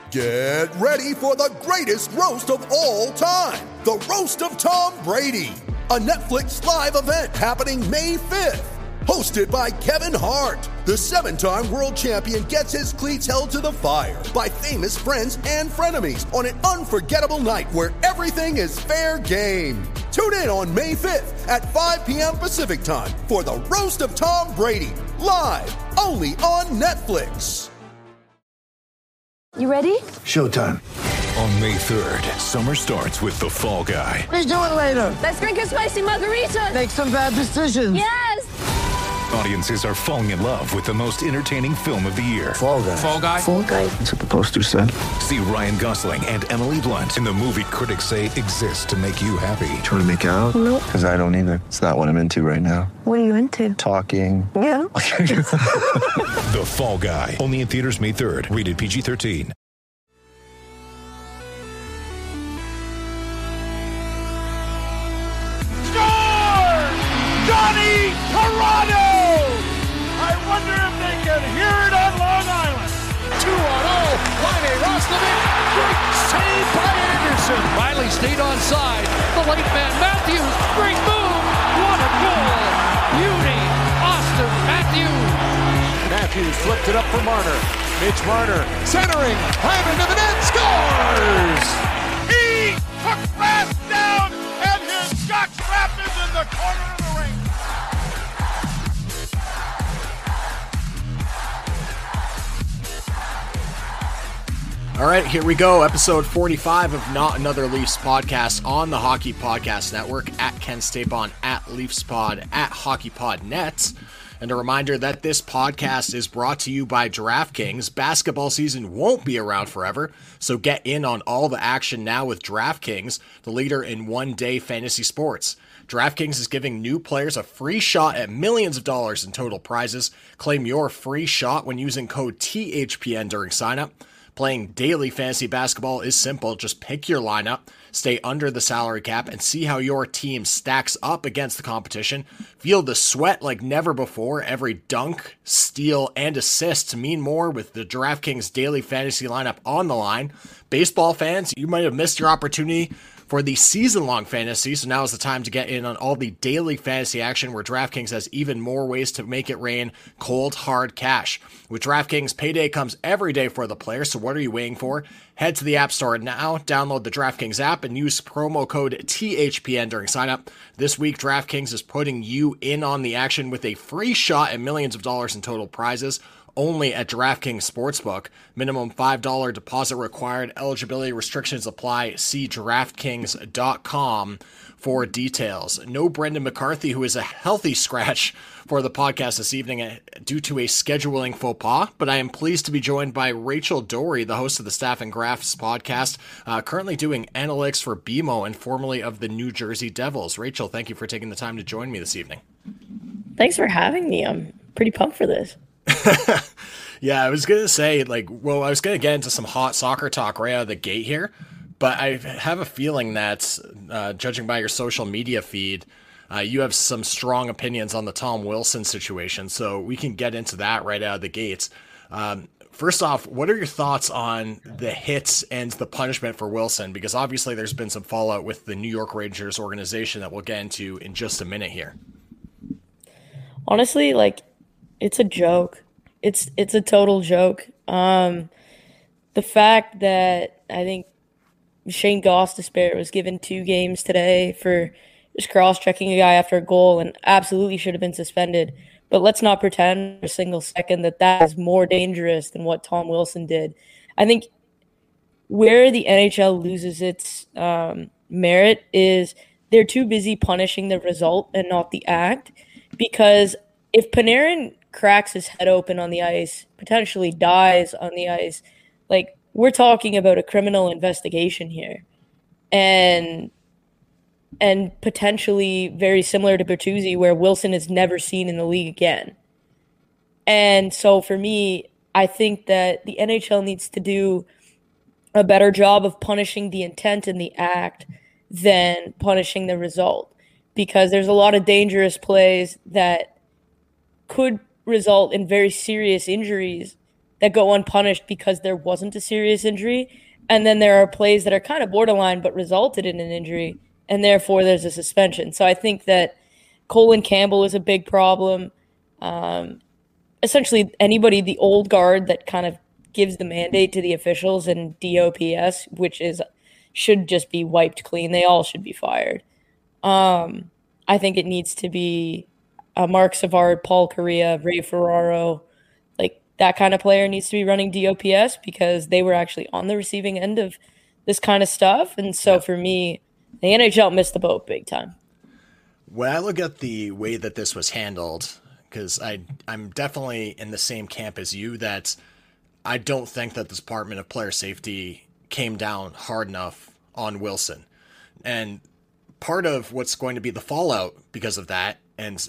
Get ready for the greatest roast of all time, the Roast of Tom Brady, a Netflix live event happening May 5th. Hosted by Kevin Hart, the 7-time world champion gets his cleats held to the fire by famous friends and frenemies on an unforgettable night where everything is fair game. Tune in on May 5th at 5 p.m. Pacific time for the Roast of Tom Brady, live only on Netflix. You ready? Showtime. On May 3rd, summer starts with The Fall Guy. What are you doing later? Let's drink a spicy margarita. Make some bad decisions. Yes! Audiences are falling in love with the most entertaining film of the year. Fall Guy. Fall Guy? Fall guy. That's what the poster said. See Ryan Gosling and Emily Blunt in the movie critics say exists to make you happy. Trying to make it out? Nope. Because I don't either. It's not what I'm into right now. What are you into? Talking. Yeah. The Fall Guy. Only in theaters May 3rd. Rated PG-13. Johnny Toronto! I wonder if they can hear it on Long Island. 2-0, Riley Roslovic, great save by Anderson. Riley stayed on side. The late man Matthews, great move. What a goal! Beauty, Austin Matthews. Matthews flipped it up for Marner. Mitch Marner centering, hammer to the net, scores! He took fast down, and his jockstrap is in the corner of the ring. All right, here we go. Episode 45 of Not Another Leafs podcast on the Hockey Podcast Network, at Ken Stapon, at LeafsPod, at HockeyPodNet. And a reminder that this podcast is brought to you by DraftKings. Basketball season won't be around forever, so get in on all the action now with DraftKings, the leader in one-day fantasy sports. DraftKings is giving new players a free shot at millions of dollars in total prizes. Claim your free shot when using code THPN during signup. Playing daily fantasy basketball is simple. Just pick your lineup, stay under the salary cap, and see how your team stacks up against the competition. Feel the sweat like never before. Every dunk, steal, and assist mean more with the DraftKings daily fantasy lineup on the line. Baseball fans, you might have missed your opportunity for the season-long fantasy, so now is the time to get in on all the daily fantasy action where DraftKings has even more ways to make it rain cold, hard cash. With DraftKings, payday comes every day for the player, so what are you waiting for? Head to the App Store now, download the DraftKings app, and use promo code THPN during signup. This week, DraftKings is putting you in on the action with a free shot at millions of dollars in total prizes, only at DraftKings Sportsbook. Minimum $5 deposit required. Eligibility restrictions apply. See DraftKings.com for details. No Brendan McCarthy, who is a healthy scratch for the podcast this evening due to a scheduling faux pas, but I am pleased to be joined by Rachel Dory, the host of the Staff and Graphs podcast, currently doing analytics for BMO and formerly of the New Jersey Devils. Rachel, thank you for taking the time to join me this evening. Thanks for having me. I'm pretty pumped for this. Yeah, I was going to say, I was going to get into some hot soccer talk right out of the gate here, but I have a feeling that, judging by your social media feed, you have some strong opinions on the Tom Wilson situation, so we can get into that right out of the gates. First off, what are your thoughts on the hits and the punishment for Wilson? Because obviously there's been some fallout with the New York Rangers organization that we'll get into in just a minute here. Honestly, it's a joke. It's a total joke. The fact that I think Shane Gostisbehere was given 2 games today for just cross-checking a guy after a goal and absolutely should have been suspended. But let's not pretend for a single second that is more dangerous than what Tom Wilson did. I think where the NHL loses its merit is they're too busy punishing the result and not the act. Because if Panarin cracks his head open on the ice, potentially dies on the ice, we're talking about a criminal investigation here. And potentially very similar to Bertuzzi, where Wilson is never seen in the league again. And so for me, I think that the NHL needs to do a better job of punishing the intent and the act than punishing the result. Because there's a lot of dangerous plays that could result in very serious injuries that go unpunished because there wasn't a serious injury. And then there are plays that are kind of borderline but resulted in an injury, and therefore there's a suspension. So I think that Colin Campbell is a big problem. Essentially, anybody, the old guard that kind of gives the mandate to the officials and DOPS, which should just be wiped clean. They all should be fired. I think it needs to be Mark Savard, Paul Correa, Ray Ferraro, like that kind of player needs to be running DOPS because they were actually on the receiving end of this kind of stuff. And so for me, the NHL missed the boat big time. When I look at the way that this was handled, because I'm definitely in the same camp as you, that I don't think that the Department of Player Safety came down hard enough on Wilson. And part of what's going to be the fallout because of that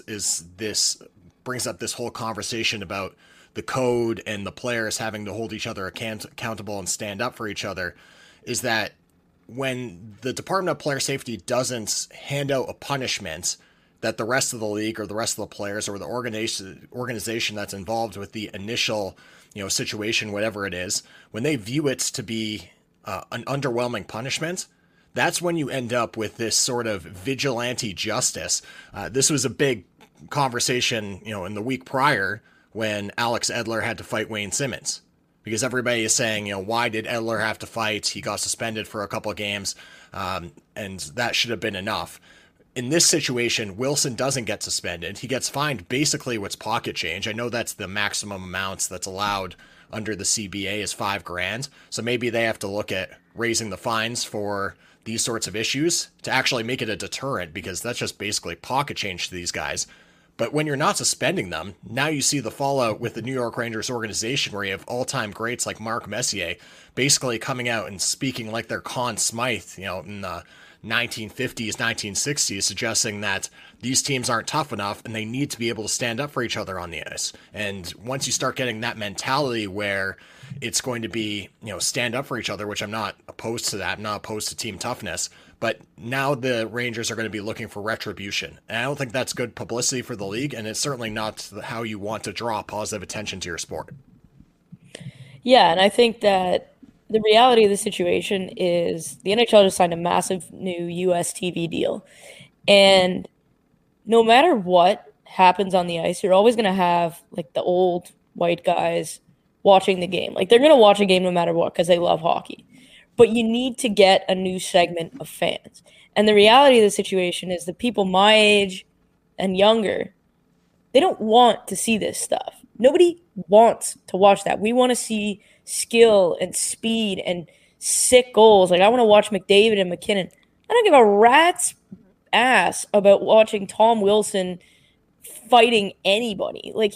brings up this whole conversation about the code and the players having to hold each other accountable and stand up for each other, is that when the Department of Player Safety doesn't hand out a punishment that the rest of the league or the rest of the players or the organization that's involved with the initial, situation, whatever it is, when they view it to be an underwhelming punishment, that's when you end up with this sort of vigilante justice. This was a big conversation, in the week prior when Alex Edler had to fight Wayne Simmons, because everybody is saying, why did Edler have to fight? He got suspended for a couple of games, and that should have been enough. In this situation, Wilson doesn't get suspended. He gets fined basically what's pocket change. I know that's the maximum amounts that's allowed under the CBA is $5,000. So maybe they have to look at raising the fines for these sorts of issues to actually make it a deterrent, because that's just basically pocket change to these guys. But when you're not suspending them, now you see the fallout with the New York Rangers organization, where you have all-time greats like Mark Messier basically coming out and speaking like they're Conn Smythe, in the 1950s, 1960s, suggesting that these teams aren't tough enough and they need to be able to stand up for each other on the ice. And once you start getting that mentality where it's going to be, stand up for each other, which I'm not opposed to that. I'm not opposed to team toughness. But now the Rangers are going to be looking for retribution. And I don't think that's good publicity for the league, and it's certainly not how you want to draw positive attention to your sport. Yeah, and I think that the reality of the situation is the NHL just signed a massive new US TV deal. And no matter what happens on the ice, you're always going to have like the old white guys watching the game. Like they're going to watch a game no matter what because they love hockey. But you need to get a new segment of fans. And the reality of the situation is the people my age and younger, they don't want to see this stuff. Nobody wants to watch that. We want to see skill and speed and sick goals. Like I want to watch McDavid and McKinnon. I don't give a rat's ass about watching Tom Wilson fighting anybody. Like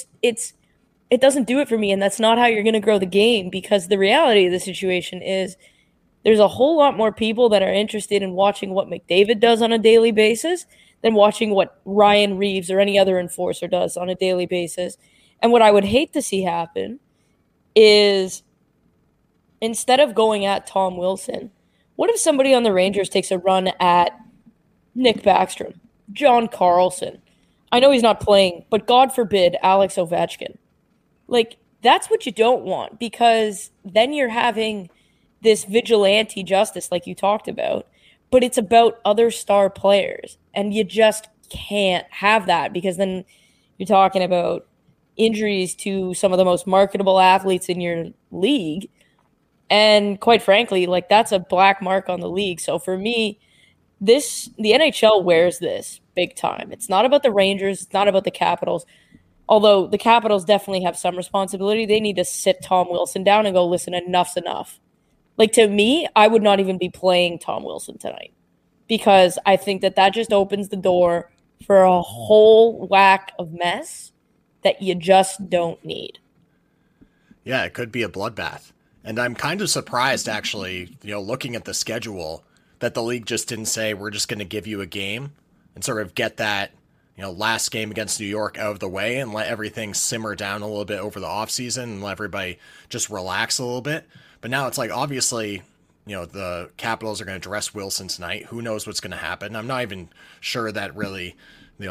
it doesn't do it for me, and that's not how you're going to grow the game, because the reality of the situation is there's a whole lot more people that are interested in watching what McDavid does on a daily basis than watching what Ryan Reeves or any other enforcer does on a daily basis. And what I would hate to see happen is, instead of going at Tom Wilson, what if somebody on the Rangers takes a run at Nick Backstrom, John Carlson? I know he's not playing, but God forbid, Alex Ovechkin. Like, that's what you don't want, because then you're having this vigilante justice like you talked about, but it's about other star players, and you just can't have that, because then you're talking about injuries to some of the most marketable athletes in your league. And quite frankly, like that's a black mark on the league. So for me, the NHL wears this big time. It's not about the Rangers. It's not about the Capitals. Although the Capitals definitely have some responsibility. They need to sit Tom Wilson down and go, listen, enough's enough. Like, to me, I would not even be playing Tom Wilson tonight, because I think that just opens the door for a whole whack of mess that you just don't need. Yeah, it could be a bloodbath. And I'm kind of surprised, actually, looking at the schedule, that the league just didn't say, we're just going to give you a game and sort of get that, last game against New York out of the way and let everything simmer down a little bit over the offseason and let everybody just relax a little bit. But now it's like, obviously, the Capitals are going to dress Wilson tonight. Who knows what's going to happen? I'm not even sure that really,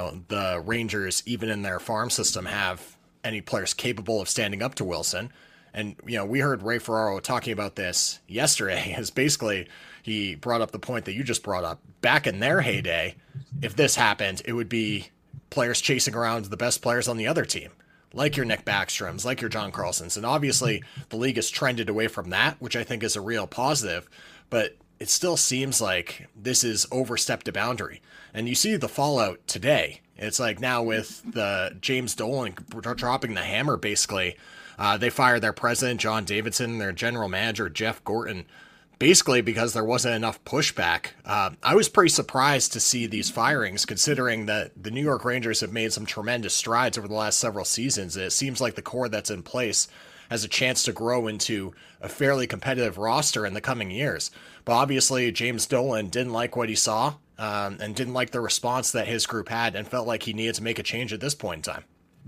the Rangers, even in their farm system, have any players capable of standing up to Wilson. And, we heard Ray Ferraro talking about this yesterday, as basically he brought up the point that you just brought up. Back in their heyday, if this happened, it would be players chasing around the best players on the other team, like your Nick Backstroms, like your John Carlsons. And obviously the league has trended away from that, which I think is a real positive, but it still seems like this is overstepped a boundary. And you see the fallout today. It's like now with the James Dolan dropping the hammer, basically, they fired their president, John Davidson, their general manager, Jeff Gorton, basically because there wasn't enough pushback. I was pretty surprised to see these firings, considering that the New York Rangers have made some tremendous strides over the last several seasons. It seems like the core that's in place has a chance to grow into a fairly competitive roster in the coming years. But obviously, James Dolan didn't like what he saw and didn't like the response that his group had and felt like he needed to make a change at this point in time.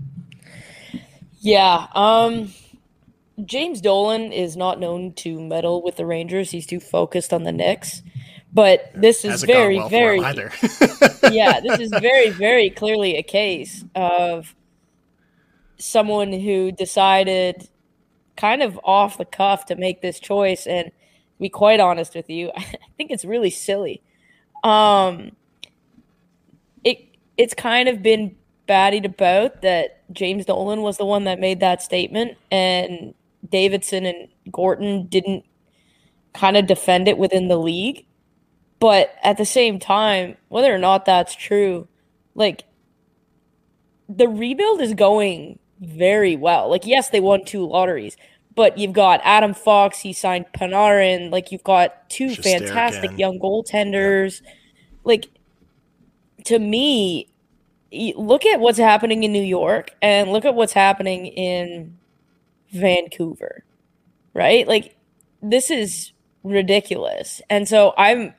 Yeah, James Dolan is not known to meddle with the Rangers. He's too focused on the Knicks. But this is very, very yeah, this is very, very clearly a case of someone who decided kind of off the cuff to make this choice. And to be quite honest with you, I think it's really silly. It's kind of been batted about that James Dolan was the one that made that statement, and Davidson and Gorton didn't kind of defend it within the league. But at the same time, whether or not that's true, like, the rebuild is going very well. Like, yes, they won 2 lotteries, but you've got Adam Fox, he signed Panarin, like, you've got 2 fantastic young goaltenders. Like, to me, look at what's happening in New York and look at what's happening in Vancouver, right? Like, this is ridiculous. And so I'm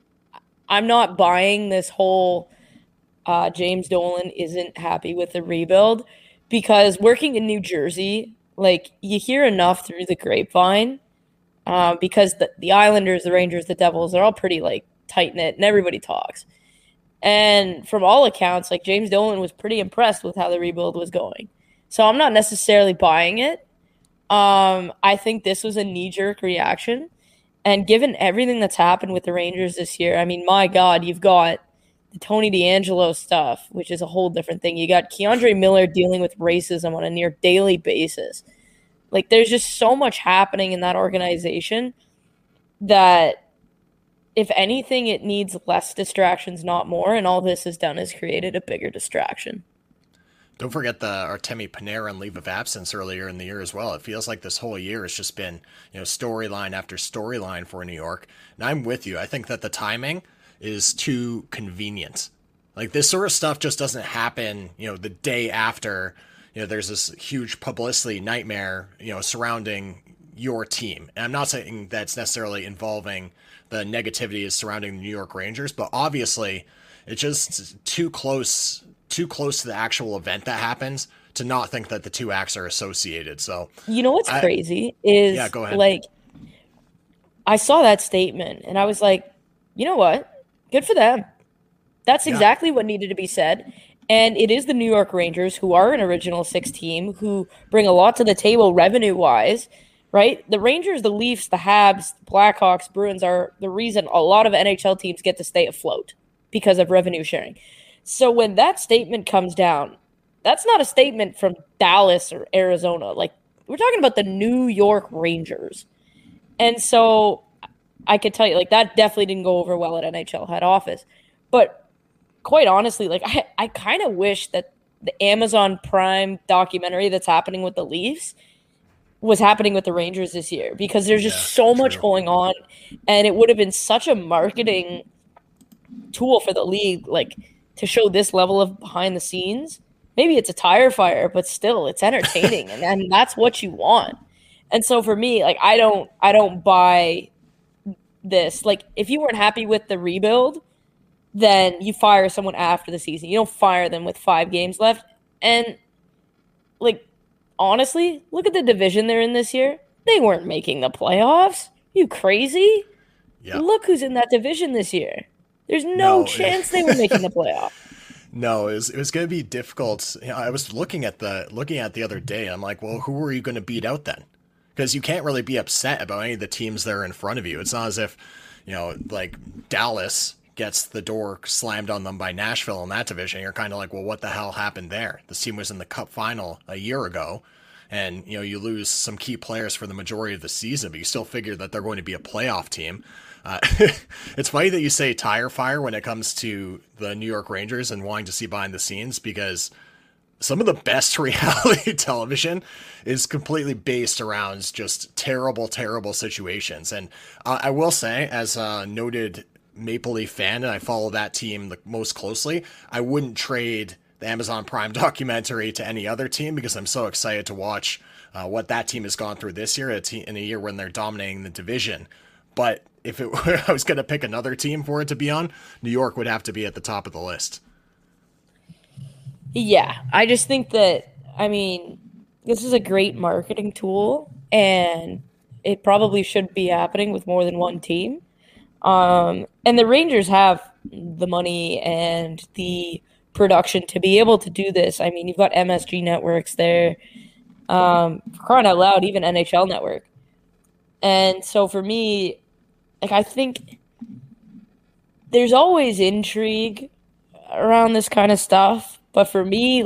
not buying this whole James Dolan isn't happy with the rebuild, because working in New Jersey, like, you hear enough through the grapevine because the Islanders, the Rangers, the Devils, they're all pretty, like, tight-knit and everybody talks. And from all accounts, like, James Dolan was pretty impressed with how the rebuild was going. So I'm not necessarily buying it. I think this was a knee-jerk reaction. And given everything that's happened with the Rangers this year, I mean, my God, you've got the Tony DeAngelo stuff, which is a whole different thing. You got Keandre Miller dealing with racism on a near daily basis. Like, there's just so much happening in that organization that, if anything, it needs less distractions, not more. And all this has done is created a bigger distraction. Don't forget the Artemi Panarin leave of absence earlier in the year as well. It feels like this whole year has just been, storyline after storyline for New York. And I'm with you. I think that the timing is too convenient. Like, this sort of stuff just doesn't happen, the day after, there's this huge publicity nightmare, surrounding your team. And I'm not saying that's necessarily involving the negativity surrounding the New York Rangers, but obviously it's just too close to the actual event that happens to not think that the two acts are associated. So, what's crazy is, yeah, go ahead. Like, I saw that statement and I was like, you know what? Good for them. That's exactly what needed to be said. And it is the New York Rangers, who are an Original Six team, who bring a lot to the table revenue-wise, right? The Rangers, the Leafs, the Habs, the Blackhawks, Bruins are the reason a lot of NHL teams get to stay afloat because of revenue sharing. So when that statement comes down, that's not a statement from Dallas or Arizona. Like, we're talking about the New York Rangers. And so I could tell you, like, that definitely didn't go over well at NHL head office. But quite honestly, like, I kind of wish that the Amazon Prime documentary that's happening with the Leafs was happening with the Rangers this year, because there's just so much going on, and it would have been such a marketing tool for the league, like, to show this level of behind the scenes. Maybe it's a tire fire, but still, it's entertaining, and that's what you want. And so for me, like, I don't buy this. Like, if you weren't happy with the rebuild, then you fire someone after the season. You don't fire them with 5 games left. And, like, honestly, look at the division they're in this year. They weren't making the playoffs. You crazy? Yep. Look who's in that division this year. There's no chance they were making the playoff. No, it was going to be difficult. I was looking at the other day. I'm like, well, who are you going to beat out then? because you can't really be upset about any of the teams that are in front of you. It's not as if, like Dallas gets the door slammed on them by Nashville in that division. You're kind of like, well, what the hell happened there? This team was in the Cup final a year ago, and you lose some key players for the majority of the season, but you still figure that they're going to be a playoff team. It's funny that you say tire fire when it comes to the New York Rangers and wanting to see behind the scenes, because some of the best reality television is completely based around just terrible, terrible situations. And I will say, as a noted Maple Leaf fan, and I follow that team the most closely, I wouldn't trade the Amazon Prime documentary to any other team, because I'm so excited to watch what that team has gone through this year, in a year when they're dominating the division. But if I was going to pick another team for it to be on, New York would have to be at the top of the list. Yeah, I just think that, this is a great marketing tool, and it probably should be happening with more than one team. And the Rangers have the money and the production to be able to do this. You've got MSG Networks there, for crying out loud, even NHL Network. And so for me, I think there's always intrigue around this kind of stuff. But for me,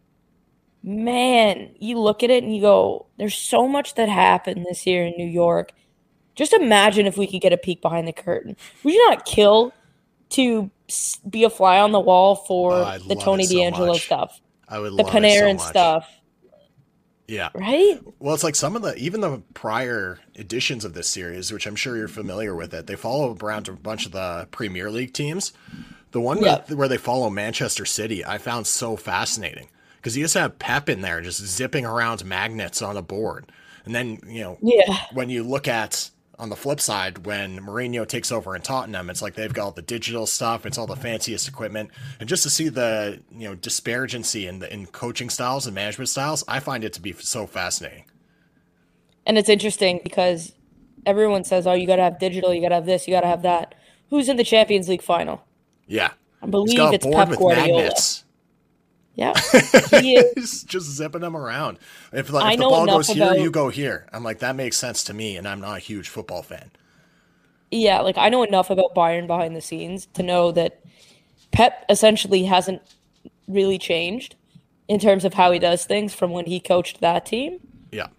man, you look at it and you go, there's so much that happened this year in New York. Just imagine if we could get a peek behind the curtain. Would you not kill to be a fly on the wall for the Tony DeAngelo stuff? I would the love Panarin it so much. stuff. Yeah. Right? Well, it's like even the prior editions of this series, which I'm sure you're familiar with it, they follow around a bunch of the Premier League teams. The one where they follow Manchester City, I found so fascinating, because you just have Pep in there just zipping around magnets on a board. And then, when you look at, on the flip side, when Mourinho takes over in Tottenham, it's like they've got all the digital stuff, it's all the fanciest equipment. And just to see the, disparagency in coaching styles and management styles, I find it to be so fascinating. And it's interesting because everyone says, oh, you got to have digital, you got to have this, you got to have that. Who's in the Champions League final? Yeah. I believe it's Pep Guardiola. Magnets. Yeah. He is. Just zipping them around. If the ball goes here, you go here. I'm like, that makes sense to me, and I'm not a huge football fan. Yeah, I know enough about Bayern behind the scenes to know that Pep essentially hasn't really changed in terms of how he does things from when he coached that team. Yeah.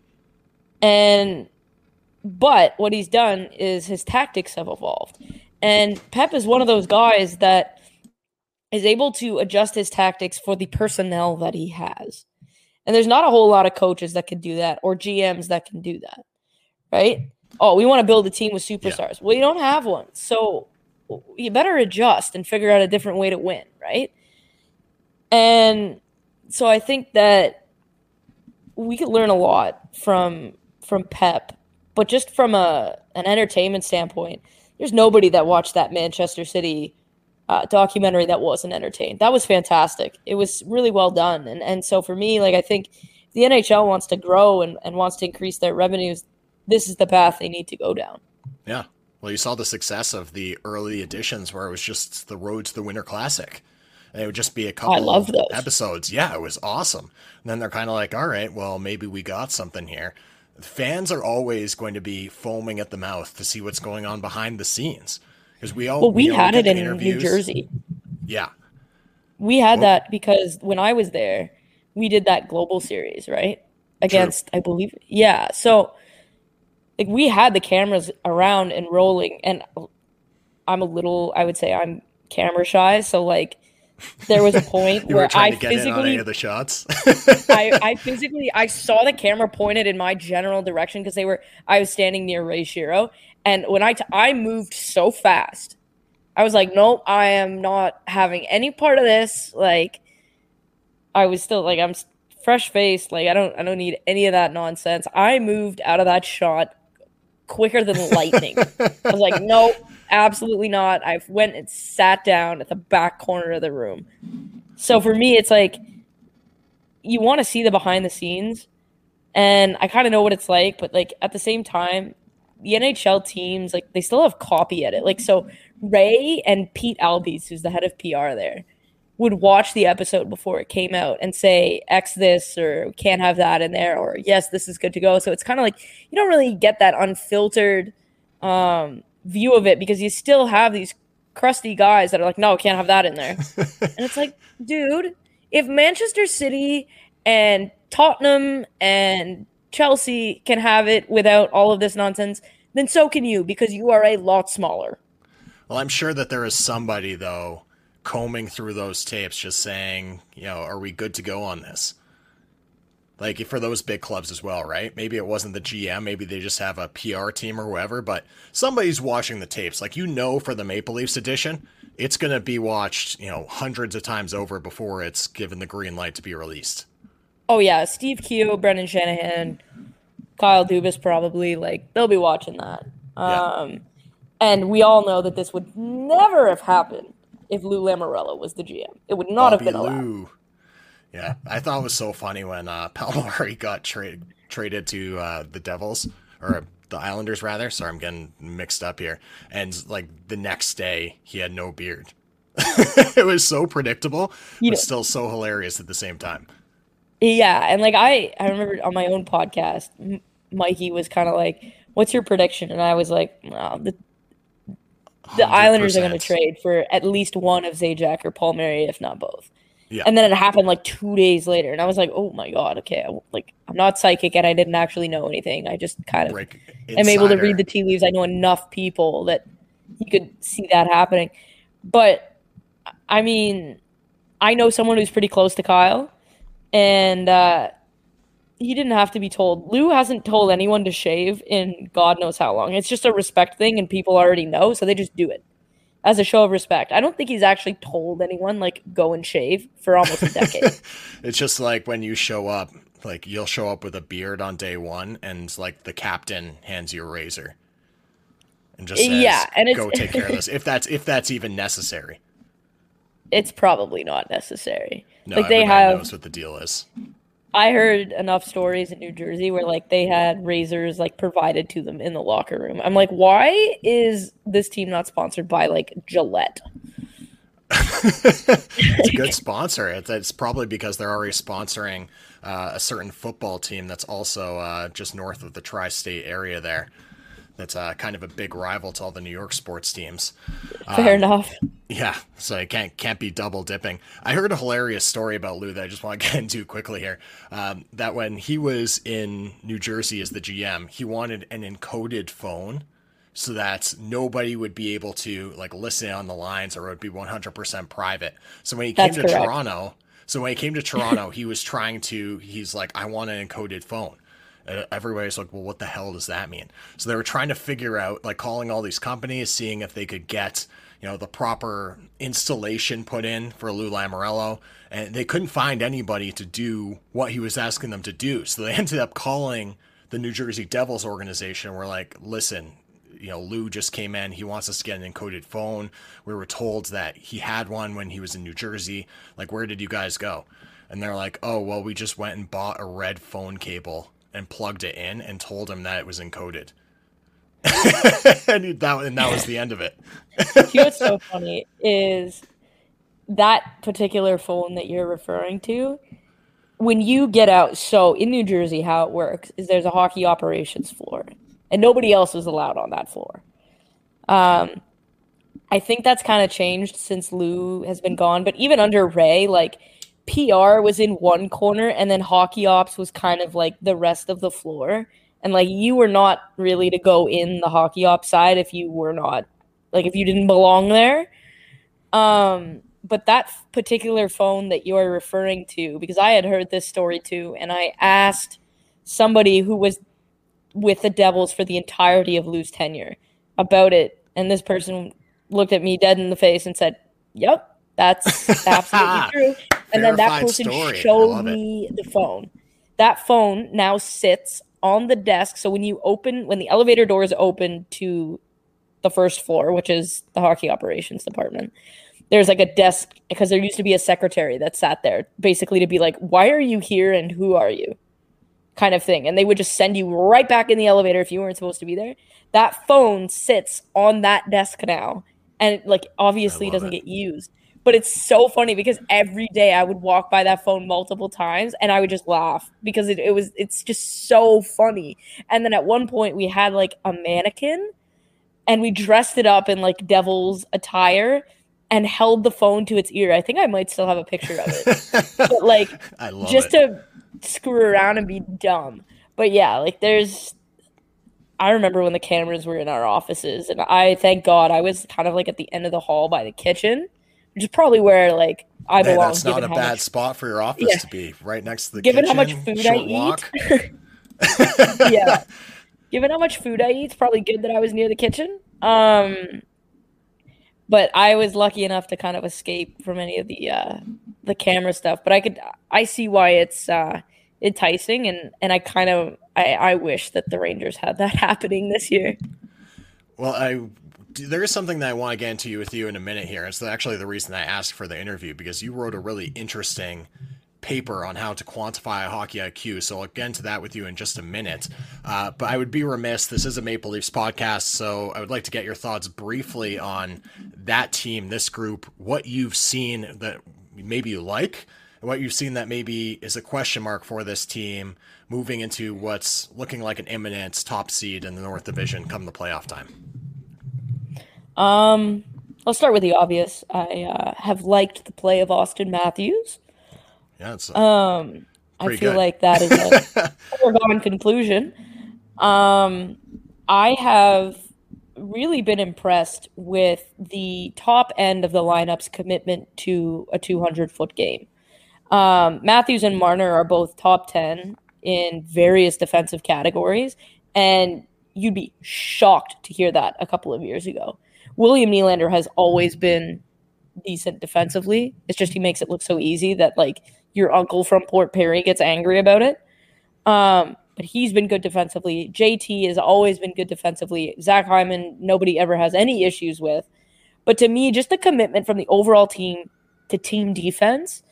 But what he's done is his tactics have evolved. And Pep is one of those guys that is able to adjust his tactics for the personnel that he has. And there's not a whole lot of coaches that can do that, or GMs that can do that, right? Oh, we want to build a team with superstars. Yeah. Well, you don't have one. So you better adjust and figure out a different way to win, right? And so I think that we could learn a lot from Pep, but just from an entertainment standpoint, there's nobody that watched that Manchester City documentary that wasn't entertained. That was fantastic. It was really well done. And so for me, I think if the NHL wants to grow and wants to increase their revenues, this is the path they need to go down. Yeah. Well, you saw the success of the early editions where it was just the road to the Winter Classic. And it would just be a couple of episodes. Yeah, it was awesome. And then they're kind of like, all right, well, maybe we got something here. Fans are always going to be foaming at the mouth to see what's going on behind the scenes. Because we had it in New Jersey. Yeah. We had that because when I was there, we did that global series, right? Against, I believe. Yeah. So we had the cameras around and rolling, and I would say I'm camera shy. So there was a point where I physically the shots. I saw the camera pointed in my general direction because I was standing near Ray Shero. And when I moved so fast, I was like, nope, I am not having any part of this. I was still I'm fresh faced. I don't need any of that nonsense. I moved out of that shot quicker than lightning. I was like, nope, absolutely not. I went and sat down at the back corner of the room. So for me, it's you want to see the behind the scenes, and I kind of know what it's like, but at the same time, the NHL teams, they still have copy edit. So Ray and Pete Albies, who's the head of PR there, would watch the episode before it came out and say X this or can't have that in there or yes, this is good to go. So it's kind of like you don't really get that unfiltered view of it because you still have these crusty guys that are like, no, can't have that in there. And it's like, dude, if Manchester City and Tottenham and Chelsea can have it without all of this nonsense, then so can you because you are a lot smaller. Well, I'm sure that there is somebody, though, combing through those tapes just saying, are we good to go on this? Like for those big clubs as well, right? Maybe it wasn't the GM. Maybe they just have a PR team or whoever, but somebody's watching the tapes. Like, for the Maple Leafs edition, it's going to be watched, hundreds of times over before it's given the green light to be released. Oh, yeah. Steve Keogh, Brendan Shanahan, Kyle Dubas probably, like, they'll be watching that. Yeah. And we all know that this would never have happened if Lou Lamoriello was the GM. It would not have been allowed. Yeah, I thought it was so funny when Palmieri got traded to the Devils, or the Islanders, rather. Sorry, I'm getting mixed up here. And, like, the next day, he had no beard. It was so predictable, but still so hilarious at the same time. Yeah, and, like, I remember on my own podcast, Mikey was kind of like, what's your prediction? And I was like, well, the Islanders are going to trade for at least one of Zajac or Palmieri, if not both. Yeah. And then it happened like 2 days later, and I was like, "Oh my god, okay." I'm not psychic, and I didn't actually know anything. I just kind of am able to read the tea leaves. I know enough people that you could see that happening. But I mean, I know someone who's pretty close to Kyle, and he didn't have to be told. Lou hasn't told anyone to shave in God knows how long. It's just a respect thing, and people already know, so they just do it as a show of respect. I don't think he's actually told anyone, like, go and shave for almost a decade. It's just like when you show up, like, you'll show up with a beard on day one, and, like, the captain hands you a razor and just says, go take care of this, if that's even necessary. It's probably not necessary. No, like, everybody knows what the deal is. I heard enough stories in New Jersey where, like, they had razors, like, provided to them in the locker room. I'm like, why is this team not sponsored by, like, Gillette? It's a good sponsor. It's probably because they're already sponsoring a certain football team that's also just north of the tri-state area there. That's kind of a big rival to all the New York sports teams. Fair enough. Yeah, so it can't be double dipping. I heard a hilarious story about Lou that I just want to get into quickly here. That when he was in New Jersey as the GM, he wanted an encoded phone so that nobody would be able to, like, listen on the lines, or it would be 100% private. So when he came to Toronto, he's like, I want an encoded phone. Everybody's like, well, what the hell does that mean? So they were trying to figure out, like, calling all these companies, seeing if they could get, the proper installation put in for Lou Lamoriello, and they couldn't find anybody to do what he was asking them to do. So they ended up calling the New Jersey Devils organization. We're like, listen, Lou just came in. He wants us to get an encoded phone. We were told that he had one when he was in New Jersey. Like, where did you guys go? And they're like, oh, well, we just went and bought a red phone cable and plugged it in and told him that it was encoded. and that was the end of it. You know what's so funny is that particular phone that you're referring to, when you get out, so in New Jersey, how it works is there's a hockey operations floor, and nobody else is allowed on that floor. I think that's kind of changed since Lou has been gone, but even under Ray, like, PR was in one corner, and then hockey ops was kind of like the rest of the floor. And, like, you were not really to go in the hockey ops side if you were not, like, if you didn't belong there. But that particular phone that you are referring to, because I had heard this story too, and I asked somebody who was with the Devils for the entirety of Lou's tenure about it, and this person looked at me dead in the face and said, yep, that's absolutely true. And then that person showed me the phone. That phone now sits on the desk. So when the elevator doors open to the first floor, which is the hockey operations department, there's like a desk, because there used to be a secretary that sat there basically to be like, why are you here and who are you? Kind of thing. And they would just send you right back in the elevator if you weren't supposed to be there. That phone sits on that desk now, and, like, obviously doesn't get used. But it's so funny because every day I would walk by that phone multiple times and I would just laugh because it's just so funny. And then at one point we had like a mannequin and we dressed it up in like devil's attire and held the phone to its ear. I think I might still have a picture of it. But like just to screw around and be dumb. But yeah, like I remember when the cameras were in our offices, and I thank God I was kind of like at the end of the hall by the kitchen, which is probably where like I belong. That's not a bad spot for your office to be, right next to the kitchen. Given how much food I eat. Yeah. Given how much food I eat, it's probably good that I was near the kitchen. But I was lucky enough to kind of escape from any of the camera stuff. But I see why it's enticing, and I wish that the Rangers had that happening this year. Well, there is something that I want to get into with you in a minute here. It's actually the reason I asked for the interview, because you wrote a really interesting paper on how to quantify a hockey IQ. So I'll get into that with you in just a minute. But I would be remiss. This is a Maple Leafs podcast, so I would like to get your thoughts briefly on that team, this group, what you've seen that maybe you like, and what you've seen that maybe is a question mark for this team moving into what's looking like an imminent top seed in the North Division come the playoff time. I'll start with the obvious. I have liked the play of Austin Matthews. Yeah, it's I feel like that is a foregone conclusion. I have really been impressed with the top end of the lineup's commitment to a 200-foot game. Matthews and Marner are both top 10 in various defensive categories, and you'd be shocked to hear that a couple of years ago. William Nylander has always been decent defensively. It's just he makes it look so easy that like your uncle from Port Perry gets angry about it. But he's been good defensively. JT has always been good defensively. Zach Hyman, nobody ever has any issues with. But to me, just the commitment from the overall team to team defense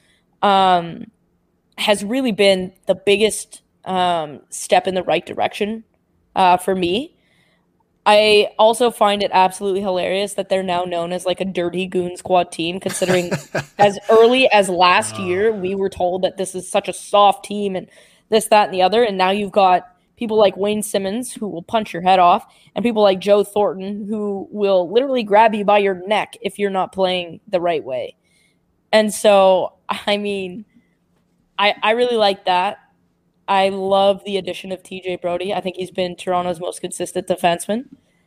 has really been the biggest step in the right direction for me. I also find it absolutely hilarious that they're now known as like a dirty goon squad team, considering as early as last year, we were told that this is such a soft team and this, that, and the other. And now you've got people like Wayne Simmons who will punch your head off, and people like Joe Thornton who will literally grab you by your neck if you're not playing the right way. And so, I mean, I really like that. I love the addition of TJ Brody. I think he's been Toronto's most consistent defenseman.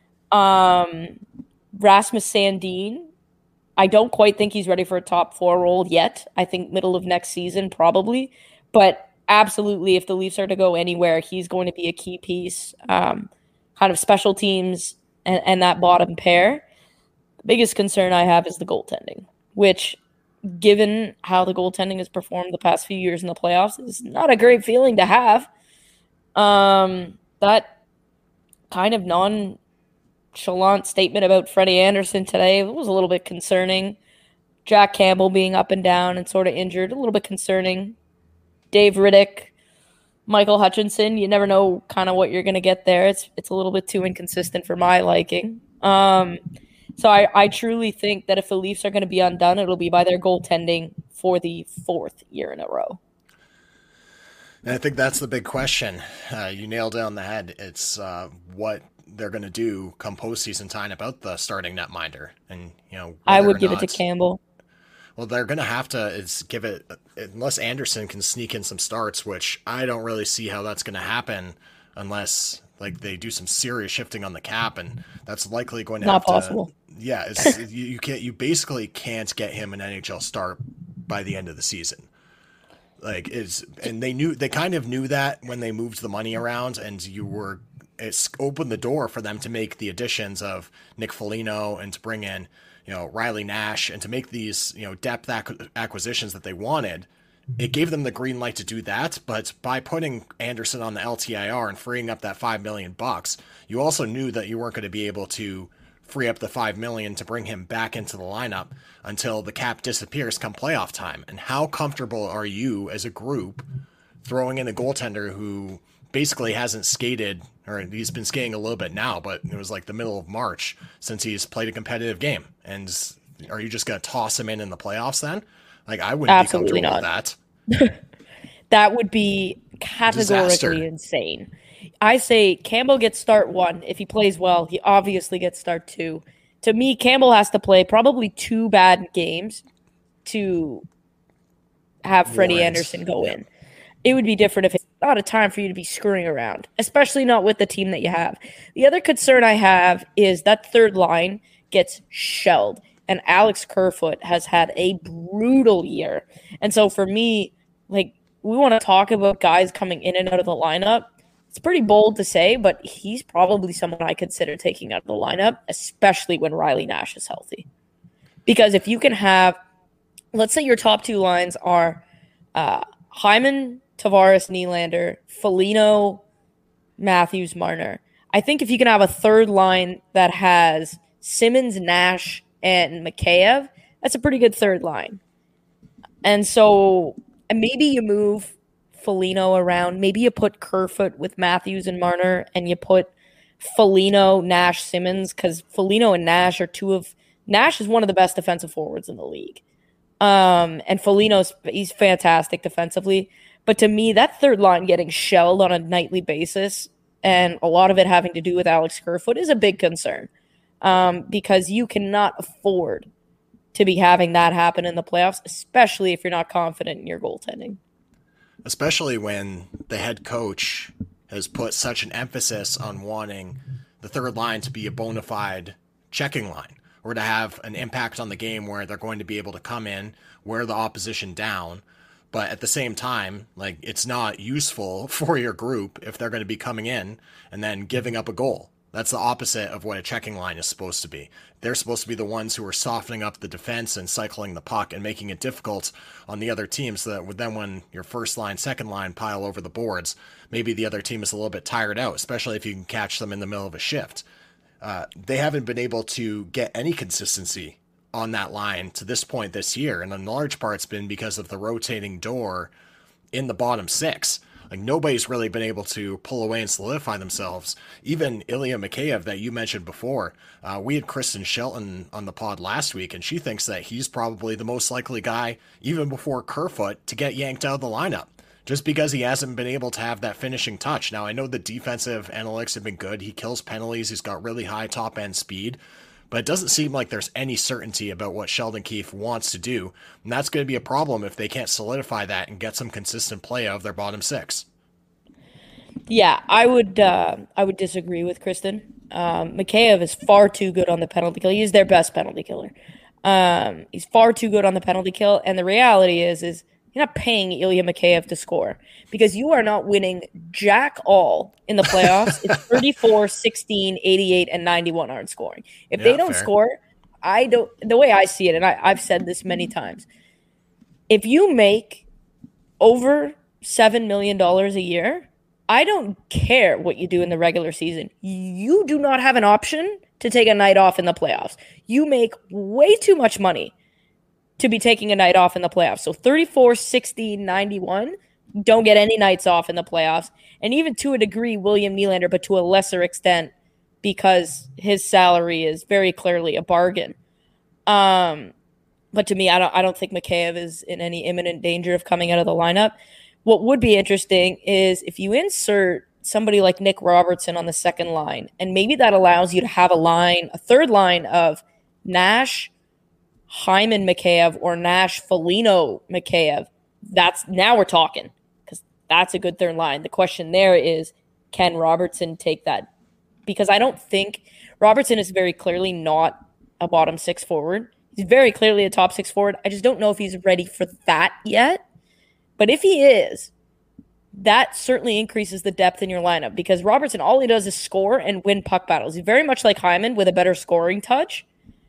Rasmus Sandin, I don't quite think he's ready for a top 4 role yet. I think middle of next season probably. But absolutely, if the Leafs are to go anywhere, he's going to be a key piece. Kind of special teams and that bottom pair. The biggest concern I have is the goaltending, which, given how the goaltending has performed the past few years in the playoffs, is not a great feeling to have. That kind of nonchalant statement about Freddie Anderson today was a little bit concerning. Jack Campbell being up and down and sort of injured, a little bit concerning. Dave Riddick, Michael Hutchinson, you never know kind of what you're going to get there. It's a little bit too inconsistent for my liking. So I truly think that if the Leafs are going to be undone, it'll be by their goaltending for the 4th year in a row. And I think that's the big question. You nailed it on the head. It's what they're going to do come postseason time about the starting netminder. And, you know, I would give it to Campbell. Well, they're going to have to give it, unless Anderson can sneak in some starts, which I don't really see how that's going to happen unless like they do some serious shifting on the cap, and that's likely going to not possible. Yeah, you can't. You basically can't get him an NHL start by the end of the season. And they kind of knew that when they moved the money around, and it's opened the door for them to make the additions of Nick Foligno and to bring in, you know, Riley Nash, and to make these, you know, depth acquisitions that they wanted. It gave them the green light to do that, but by putting Anderson on the LTIR and freeing up that $5 million, you also knew that you weren't going to be able to free up the $5 million to bring him back into the lineup until the cap disappears come playoff time. And how comfortable are you as a group throwing in a goaltender who basically hasn't skated, or he's been skating a little bit now, but it was like the middle of March since he's played a competitive game, and are you just going to toss him in the playoffs then? Like, I wouldn't Absolutely be comfortable not. with that. That would be categorically Disaster. insane. I say Campbell gets start 1. If he plays well, he obviously gets start 2. To me, Campbell has to play probably 2 bad games to have Freddie Warrant. Anderson go in. It would be different if it's not a time for you to be screwing around, especially not with the team that you have. The other concern I have is that third line gets shelled, and Alex Kerfoot has had a brutal year. And so for me, like, we want to talk about guys coming in and out of the lineup. It's pretty bold to say, but he's probably someone I consider taking out of the lineup, especially when Riley Nash is healthy. Because if you can have, let's say your top 2 lines are Hyman, Tavares, Nylander, Foligno, Matthews, Marner. I think if you can have a third line that has Simmons, Nash, and Mikheyev, that's a pretty good third line. And so maybe you move Foligno around. Maybe you put Kerfoot with Matthews and Marner, and you put Foligno, Nash, Simmons, because Foligno and Nash are Nash is one of the best defensive forwards in the league. And Foligno's, he's fantastic defensively. But to me, that third line getting shelled on a nightly basis, and a lot of it having to do with Alex Kerfoot, is a big concern. Because you cannot afford to be having that happen in the playoffs, especially if you're not confident in your goaltending. Especially when the head coach has put such an emphasis on wanting the third line to be a bona fide checking line, or to have an impact on the game where they're going to be able to come in, wear the opposition down. But at the same time, like, it's not useful for your group if they're going to be coming in and then giving up a goal. That's the opposite of what a checking line is supposed to be. They're supposed to be the ones who are softening up the defense and cycling the puck and making it difficult on the other team, so that then when your first line, second line pile over the boards, maybe the other team is a little bit tired out, especially if you can catch them in the middle of a shift. They haven't been able to get any consistency on that line to this point this year, and in large part it's been because of the rotating door in the bottom 6. Like, nobody's really been able to pull away and solidify themselves. Even Ilya Mikheyev that you mentioned before, we had Kristen Shelton on the pod last week, and she thinks that he's probably the most likely guy, even before Kerfoot, to get yanked out of the lineup, just because he hasn't been able to have that finishing touch. Now, I know the defensive analytics have been good. He kills penalties. He's got really high top-end speed. But it doesn't seem like there's any certainty about what Sheldon Keefe wants to do, and that's going to be a problem if they can't solidify that and get some consistent play out of their bottom 6. Yeah, I would disagree with Kristen. Mikheyev is far too good on the penalty kill. He's their best penalty killer. He's far too good on the penalty kill, and the reality is you're not paying Ilya Mikheyev to score, because you are not winning jack all in the playoffs. It's 34, 16, 88, and 91 aren't scoring. If they don't score, the way I see it, and I've said this many times, if you make over $7 million a year, I don't care what you do in the regular season. You do not have an option to take a night off in the playoffs. You make way too much money to be taking a night off in the playoffs. So 34, 16, 91, don't get any nights off in the playoffs. And even to a degree, William Nylander, but to a lesser extent, because his salary is very clearly a bargain. But to me, I don't think Mikheyev is in any imminent danger of coming out of the lineup. What would be interesting is if you insert somebody like Nick Robertson on the second line, and maybe that allows you to have a third line of Nash, Hyman, Mikheyev, or Nash, Foligno, Mikheyev. Now we're talking, because that's a good third line. The question there is, can Robertson take that? Because I don't think Robertson is very clearly not a bottom 6 forward. He's very clearly a top 6 forward. I just don't know if he's ready for that yet. But if he is, that certainly increases the depth in your lineup, because Robertson, all he does is score and win puck battles. He's very much like Hyman with a better scoring touch.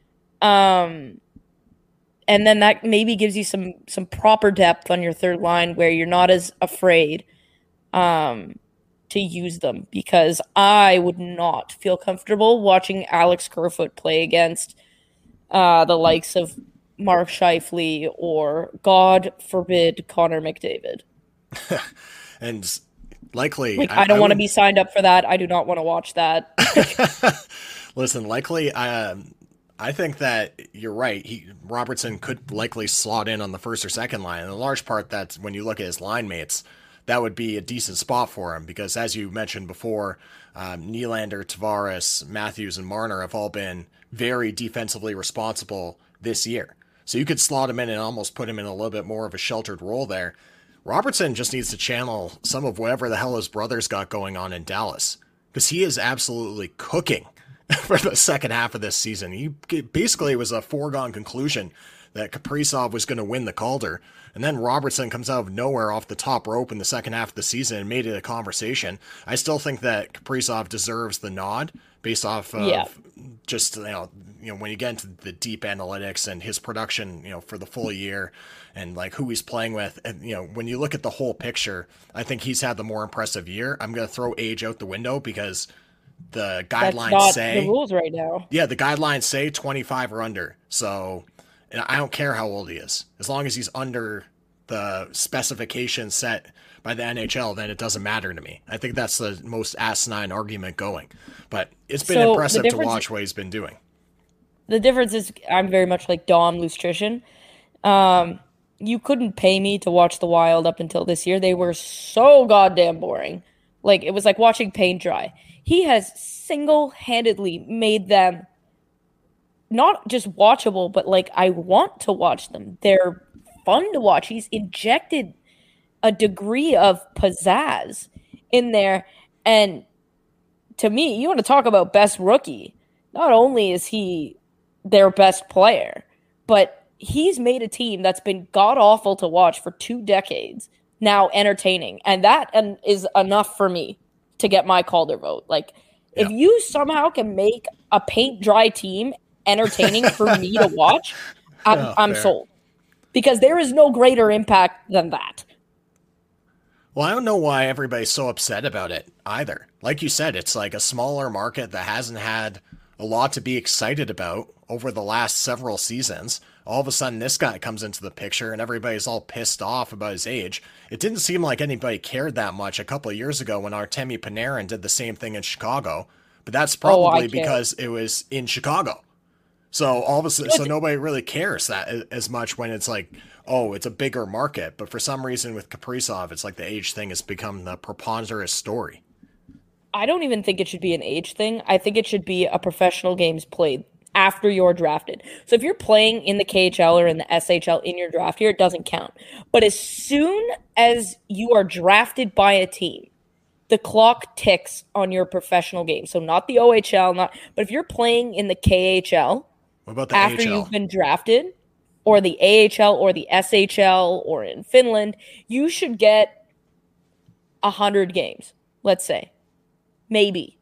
And then that maybe gives you some proper depth on your third line where you're not as afraid to use them, because I would not feel comfortable watching Alex Kerfoot play against the likes of Mark Scheifele or, God forbid, Connor McDavid. And likely... I don't want to be signed up for that. I do not want to watch that. Listen, likely... I think that you're right. Robertson could likely slot in on the first or second line. And in large part, that's when you look at his line mates, that would be a decent spot for him because, as you mentioned before, Nylander, Tavares, Matthews, and Marner have all been very defensively responsible this year. So you could slot him in and almost put him in a little bit more of a sheltered role there. Robertson just needs to channel some of whatever the hell his brother's got going on in Dallas because he is absolutely cooking for the second half of this season. Basically, it was a foregone conclusion that Kaprizov was going to win the Calder. And then Robertson comes out of nowhere off the top rope in the second half of the season and made it a conversation. I still think that Kaprizov deserves the nod based off of just, you know, when you get into the deep analytics and his production, for the full year and like who he's playing with. And, when you look at the whole picture, I think he's had the more impressive year. I'm going to throw age out the window because the guidelines say the rules right now. Yeah, the guidelines say 25 or under. So I don't care how old he is. As long as he's under the specifications set by the NHL, then it doesn't matter to me. I think that's the most asinine argument going. But it's been impressive to watch what he's been doing. The difference is I'm very much like Dom Lustrician. You couldn't pay me to watch the Wild up until this year. They were so goddamn boring. Like, it was like watching paint dry. He has single-handedly made them not just watchable, but like I want to watch them. They're fun to watch. He's injected a degree of pizzazz in there. And to me, you want to talk about best rookie. Not only is he their best player, but he's made a team that's been god-awful to watch for 2 decades now entertaining. And that is enough for me to get my Calder vote. Like, if you somehow can make a paint-dry team entertaining for me to watch, I'm sold. Because there is no greater impact than that. Well, I don't know why everybody's so upset about it either. Like you said, it's like a smaller market that hasn't had a lot to be excited about over the last several seasons. All of a sudden, this guy comes into the picture and everybody's all pissed off about his age. It didn't seem like anybody cared that much a couple of years ago when Artemi Panarin did the same thing in Chicago. But that's probably because it was in Chicago. So all of a sudden, so nobody really cares that as much when it's like, oh, it's a bigger market. But for some reason with Kaprizov, it's like the age thing has become the preponderant story. I don't even think it should be an age thing. I think it should be a professional games played after you're drafted. So if you're playing in the KHL or in the SHL in your draft year, it doesn't count. But as soon as you are drafted by a team, the clock ticks on your professional game. So not the OHL, but if you're playing in the KHL, what about the after AHL? You've been drafted, or the AHL or the SHL or in Finland, you should get 100 games, let's say. Maybe.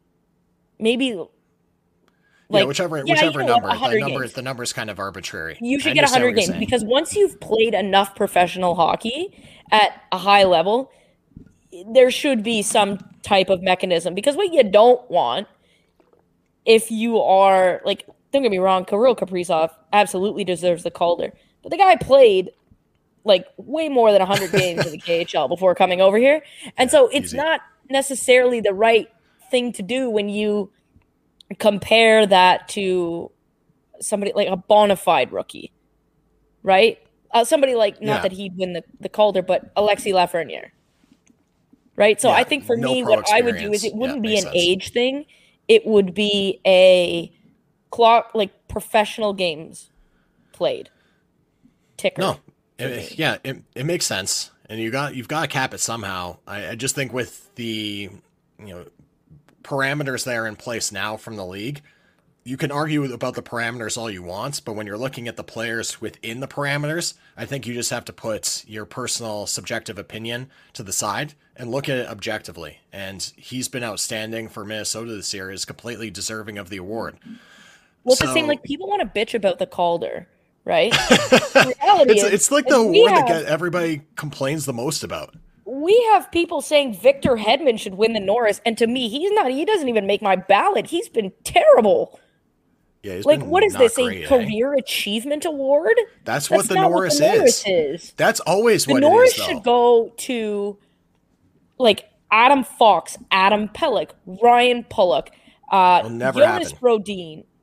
Like, whichever number. The number is kind of arbitrary. You should get 100 games because once you've played enough professional hockey at a high level, there should be some type of mechanism. Because what you don't want, if you are, like, don't get me wrong, Kirill Kaprizov absolutely deserves the Calder. But the guy played, like, way more than 100 games in the KHL before coming over here. And so it's not necessarily the right thing to do when you compare that to somebody like a bona fide rookie, right? Somebody like, not that he'd win the Calder, but Alexis Lafreniere, right? So I think for me, what I would do is it wouldn't be an age thing. It would be a clock, like professional games played ticker. No, it makes sense. And you've got to cap it somehow. I just think with the, parameters that are in place now from the league, you can argue about the parameters all you want, but when you're looking at the players within the parameters, I think you just have to put your personal subjective opinion to the side and look at it objectively. And he's been outstanding for Minnesota this year, is completely deserving of the award. Well, it's the same, like, people want to bitch about the Calder, right? The reality it's like the award that everybody complains the most about. We have people saying Victor Hedman should win the Norris, and to me, he doesn't even make my ballot. He's been terrible. Yeah, he's like, been what is this, great, a career achievement award? That's what the Norris is. That's always what it is, The Norris though. should go to, like, Adam Fox, Adam Pelech, Ryan Pulock, never Jonas happen. Brodin.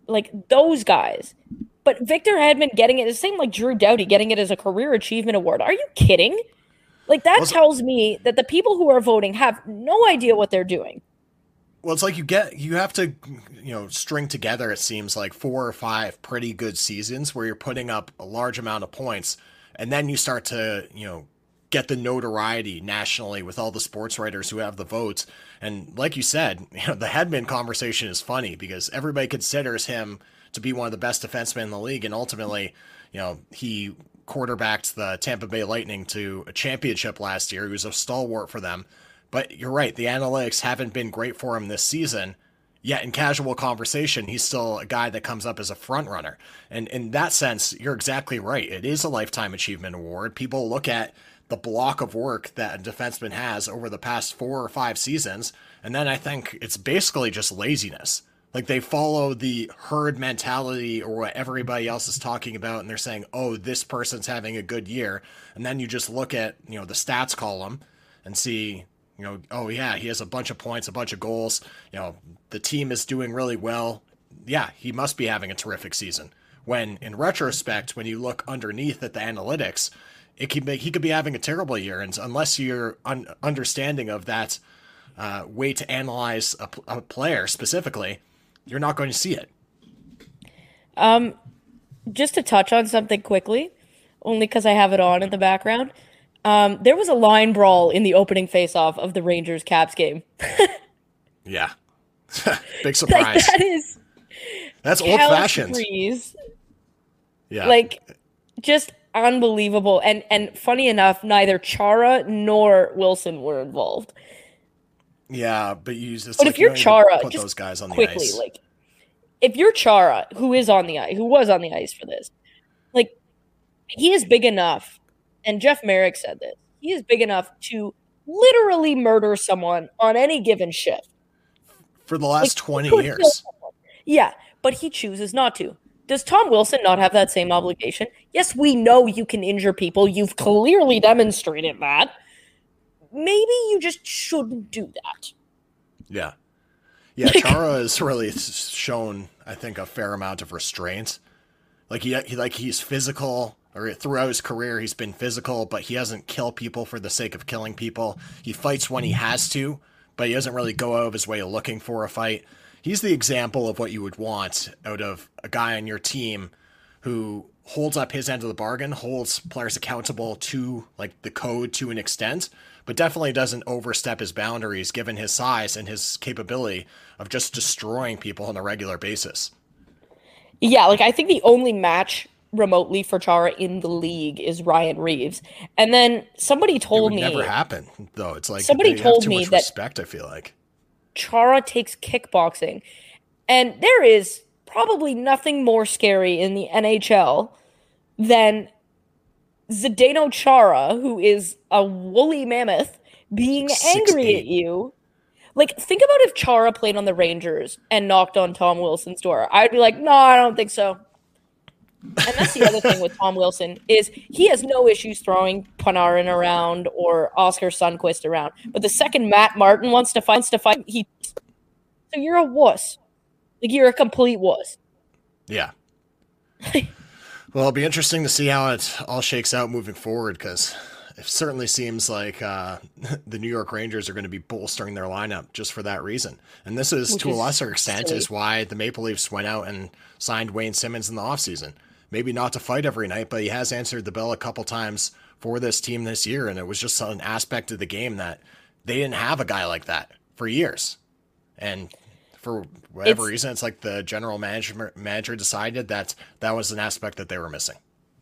like those guys. But Victor Hedman getting it, the same like Drew Doughty getting it as a career achievement award. Are you kidding? Like that tells me that the people who are voting have no idea what they're doing. Well, it's like you have to, string together, it seems like 4 or 5 pretty good seasons where you're putting up a large amount of points. And then you start to, get the notoriety nationally with all the sports writers who have the votes. And like you said, the Hedman conversation is funny because everybody considers him to be one of the best defensemen in the league. And ultimately, he quarterbacked the Tampa Bay Lightning to a championship last year. He was a stalwart for them. But you're right, the analytics haven't been great for him this season. Yet in casual conversation, he's still a guy that comes up as a front runner. And in that sense, you're exactly right. It is a lifetime achievement award. People look at the block of work that a defenseman has over the past 4 or 5 seasons, and then I think it's basically just laziness. Like they follow the herd mentality or what everybody else is talking about, and they're saying, oh, this person's having a good year. And then you just look at, the stats column and see, oh yeah, he has a bunch of points, a bunch of goals. The team is doing really well. Yeah, he must be having a terrific season. When in retrospect, when you look underneath at the analytics, he could be having a terrible year. And unless you're understanding of that way to analyze a player specifically, you're not going to see it. Just to touch on something quickly, only because I have it on in the background. There was a line brawl in the opening face-off of the Rangers-Caps game. Yeah. Big surprise. That's old-fashioned. Yeah. Just unbelievable. And funny enough, neither Chara nor Wilson were involved. Yeah, but if you're Chara, put just those guys on quickly, the ice. If you're Chara, who was on the ice for this, he is big enough, and Jeff Merrick said this, he is big enough to literally murder someone on any given shift. For the last 20 years. Yeah, but he chooses not to. Does Tom Wilson not have that same obligation? Yes, we know you can injure people. You've clearly demonstrated that. Maybe you just shouldn't do that. Yeah. Yeah, Chara has really shown, I think, a fair amount of restraint. He's physical, or throughout his career he's been physical, but he doesn't kill people for the sake of killing people. He fights when he has to, but he doesn't really go out of his way looking for a fight. He's the example of what you would want out of a guy on your team who holds up his end of the bargain, holds players accountable to the code to an extent, but definitely doesn't overstep his boundaries given his size and his capability of just destroying people on a regular basis. Yeah, I think the only match remotely for Chara in the league is Ryan Reeves. And then somebody told me... It would never happen, though. It's somebody told me that respect, I feel like. Chara takes kickboxing. And there is probably nothing more scary in the NHL than Zdeno Chara, who is a woolly mammoth, being angry at you. Think about if Chara played on the Rangers and knocked on Tom Wilson's door. I'd be like, no, I don't think so. And that's the other thing with Tom Wilson is he has no issues throwing Panarin around or Oscar Sundqvist around. But the second Matt Martin wants to fight, so you're a wuss. You're a complete wuss. Yeah. Well, it'll be interesting to see how it all shakes out moving forward because it certainly seems like the New York Rangers are going to be bolstering their lineup just for that reason. And this is, to a lesser extent, is why the Maple Leafs went out and signed Wayne Simmons in the offseason. Maybe not to fight every night, but he has answered the bell a couple times for this team this year, and it was just an aspect of the game that they didn't have a guy like that for years. And for whatever reason, it's like the general manager decided that was an aspect that they were missing.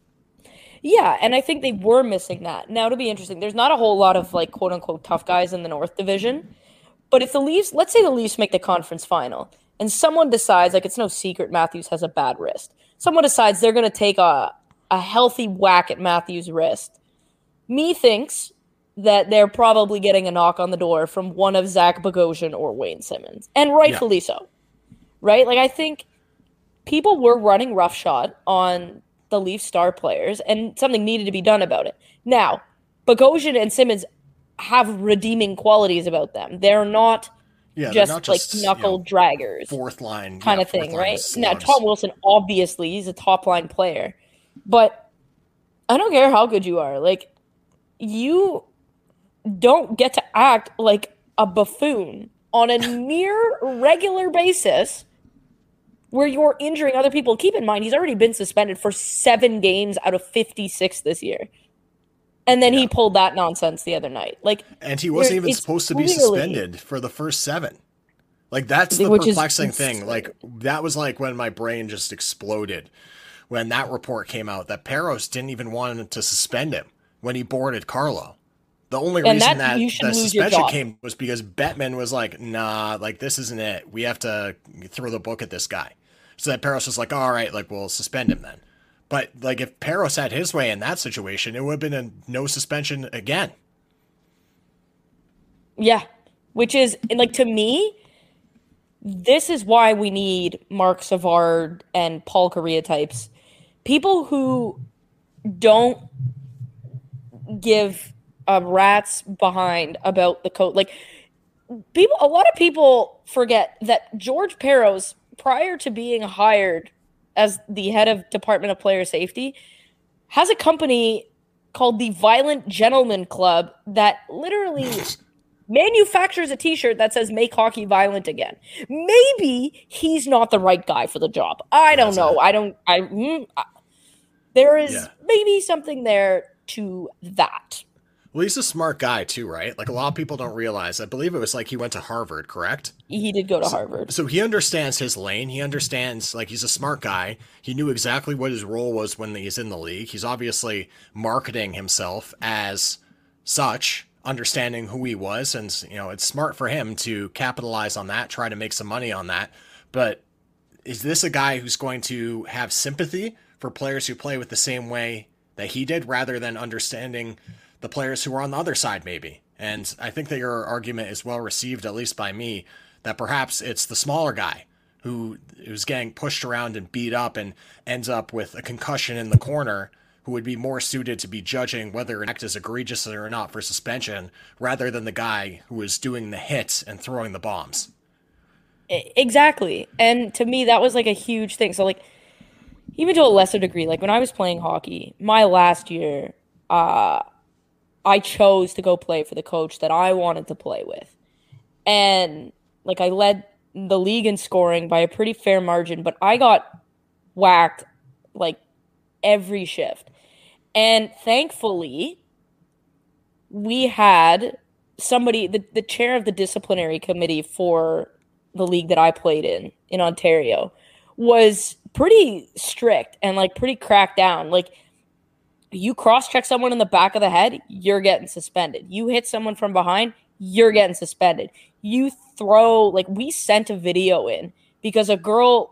Yeah, and I think they were missing that. Now, to be interesting, there's not a whole lot of quote-unquote tough guys in the North Division, but if the Leafs, let's say the Leafs make the conference final, and someone decides, it's no secret Matthews has a bad wrist. Someone decides they're going to take a healthy whack at Matthews' wrist. Me thinks that they're probably getting a knock on the door from one of Zach Bogosian or Wayne Simmons, and rightfully so, right? I think people were running roughshod on the Leafs star players, and something needed to be done about it. Now, Bogosian and Simmons have redeeming qualities about them. They're not Yeah, just, not like just knuckle draggers fourth line kind of thing, right? Now, Tom Wilson, obviously, he's a top line player, but I don't care how good you are. Like, you don't get to act like a buffoon on a near regular basis where you're injuring other people. Keep in mind, he's already been suspended for 7 games out of 56 this year. And then he pulled that nonsense the other night. Like, and he wasn't even supposed to be suspended for the first 7. Like, that's the perplexing thing. Like, that was like when my brain just exploded when that report came out that Parros didn't even want to suspend him when he boarded Carlo. The only reason that the suspension came was because Bettman was like, nah, like, this isn't it. We have to throw the book at this guy. So that Parros was like, all right, like, we'll suspend him then. But, like, if Parros had his way in that situation, it would have been a no suspension again. Yeah. Which is, like, to me, this is why we need Marc Savard and Paul Kariya types. People who don't give a rat's behind about the coach. Like, a lot of people forget that George Parros, prior to being hired as the head of Department of Player Safety, has a company called the Violent Gentleman Club that literally manufactures a t-shirt that says "Make Hockey Violent Again." Maybe he's not the right guy for the job. I don't know. There is maybe something there to that. Well, he's a smart guy too, right? Like, a lot of people don't realize. I believe it was like he went to Harvard, correct? He did go to Harvard. So he understands his lane. He understands, like, he's a smart guy. He knew exactly what his role was when he's in the league. He's obviously marketing himself as such, understanding who he was. And, you know, it's smart for him to capitalize on that, try to make some money on that. But is this a guy who's going to have sympathy for players who play with the same way that he did, rather than understanding the players who are on the other side, maybe? And I think that your argument is well received, at least by me, that perhaps it's the smaller guy who's getting pushed around and beat up and ends up with a concussion in the corner, who would be more suited to be judging whether an act is egregious or not for suspension, rather than the guy who is doing the hits and throwing the bombs. Exactly. And to me, that was like a huge thing. So, like, even to a lesser degree, like when I was playing hockey, my last year, I chose to go play for the coach that I wanted to play with. And, like, I led the league in scoring by a pretty fair margin, but I got whacked, like, every shift. And thankfully, we had somebody, the chair of the disciplinary committee for the league that I played in Ontario, was pretty strict and, like, pretty cracked down. Like, you cross-check someone in the back of the head, you're getting suspended. You hit someone from behind, you're getting suspended. You throw, like, we sent a video in because a girl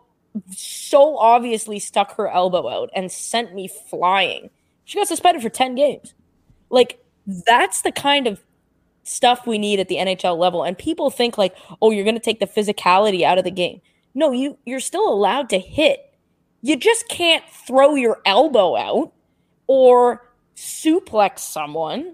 so obviously stuck her elbow out and sent me flying. She got suspended for 10 games. Like, that's the kind of stuff we need at the NHL level. And people think, like, oh, you're going to take the physicality out of the game. No, you're still allowed to hit. You just can't throw your elbow out or suplex someone,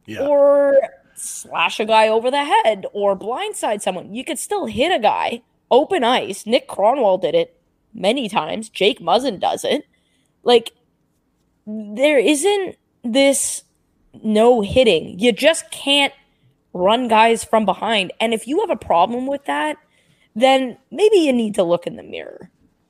or slash a guy over the head, or blindside someone. You could still hit a guy, open ice. Nick Cronwall did it many times. Jake Muzzin does it. Like, there isn't this no hitting. You just can't run guys from behind. And if you have a problem with that, then maybe you need to look in the mirror.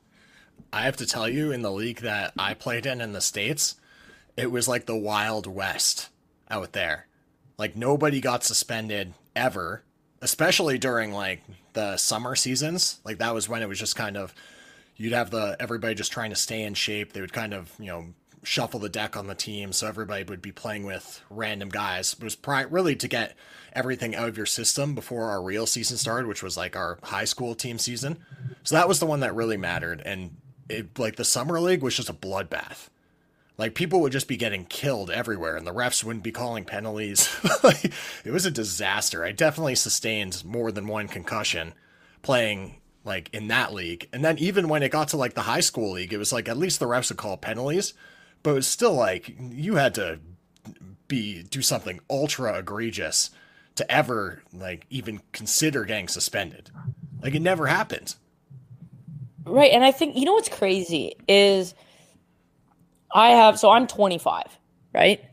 I have to tell you, in the league that I played in the States, it was like the Wild West out there. Like, nobody got suspended ever, especially during, like, the summer seasons. Like, that was when it was just kind of, you'd have everybody just trying to stay in shape. They would kind of, you know, shuffle the deck on the team, so everybody would be playing with random guys. It was really to get everything out of your system before our real season started, which was like our high school team season. So that was the one that really mattered. And like, the summer league was just a bloodbath. Like, people would just be getting killed everywhere, and the refs wouldn't be calling penalties. Like, it was a disaster. I definitely sustained more than one concussion playing, like, in that league. And then even when it got to, like, the high school league, it was like, at least the refs would call penalties, but it was still like, you had to do something ultra egregious to ever like even consider getting suspended. Like, it never happened. Right. And I think, you know what's crazy is I'm 25, right?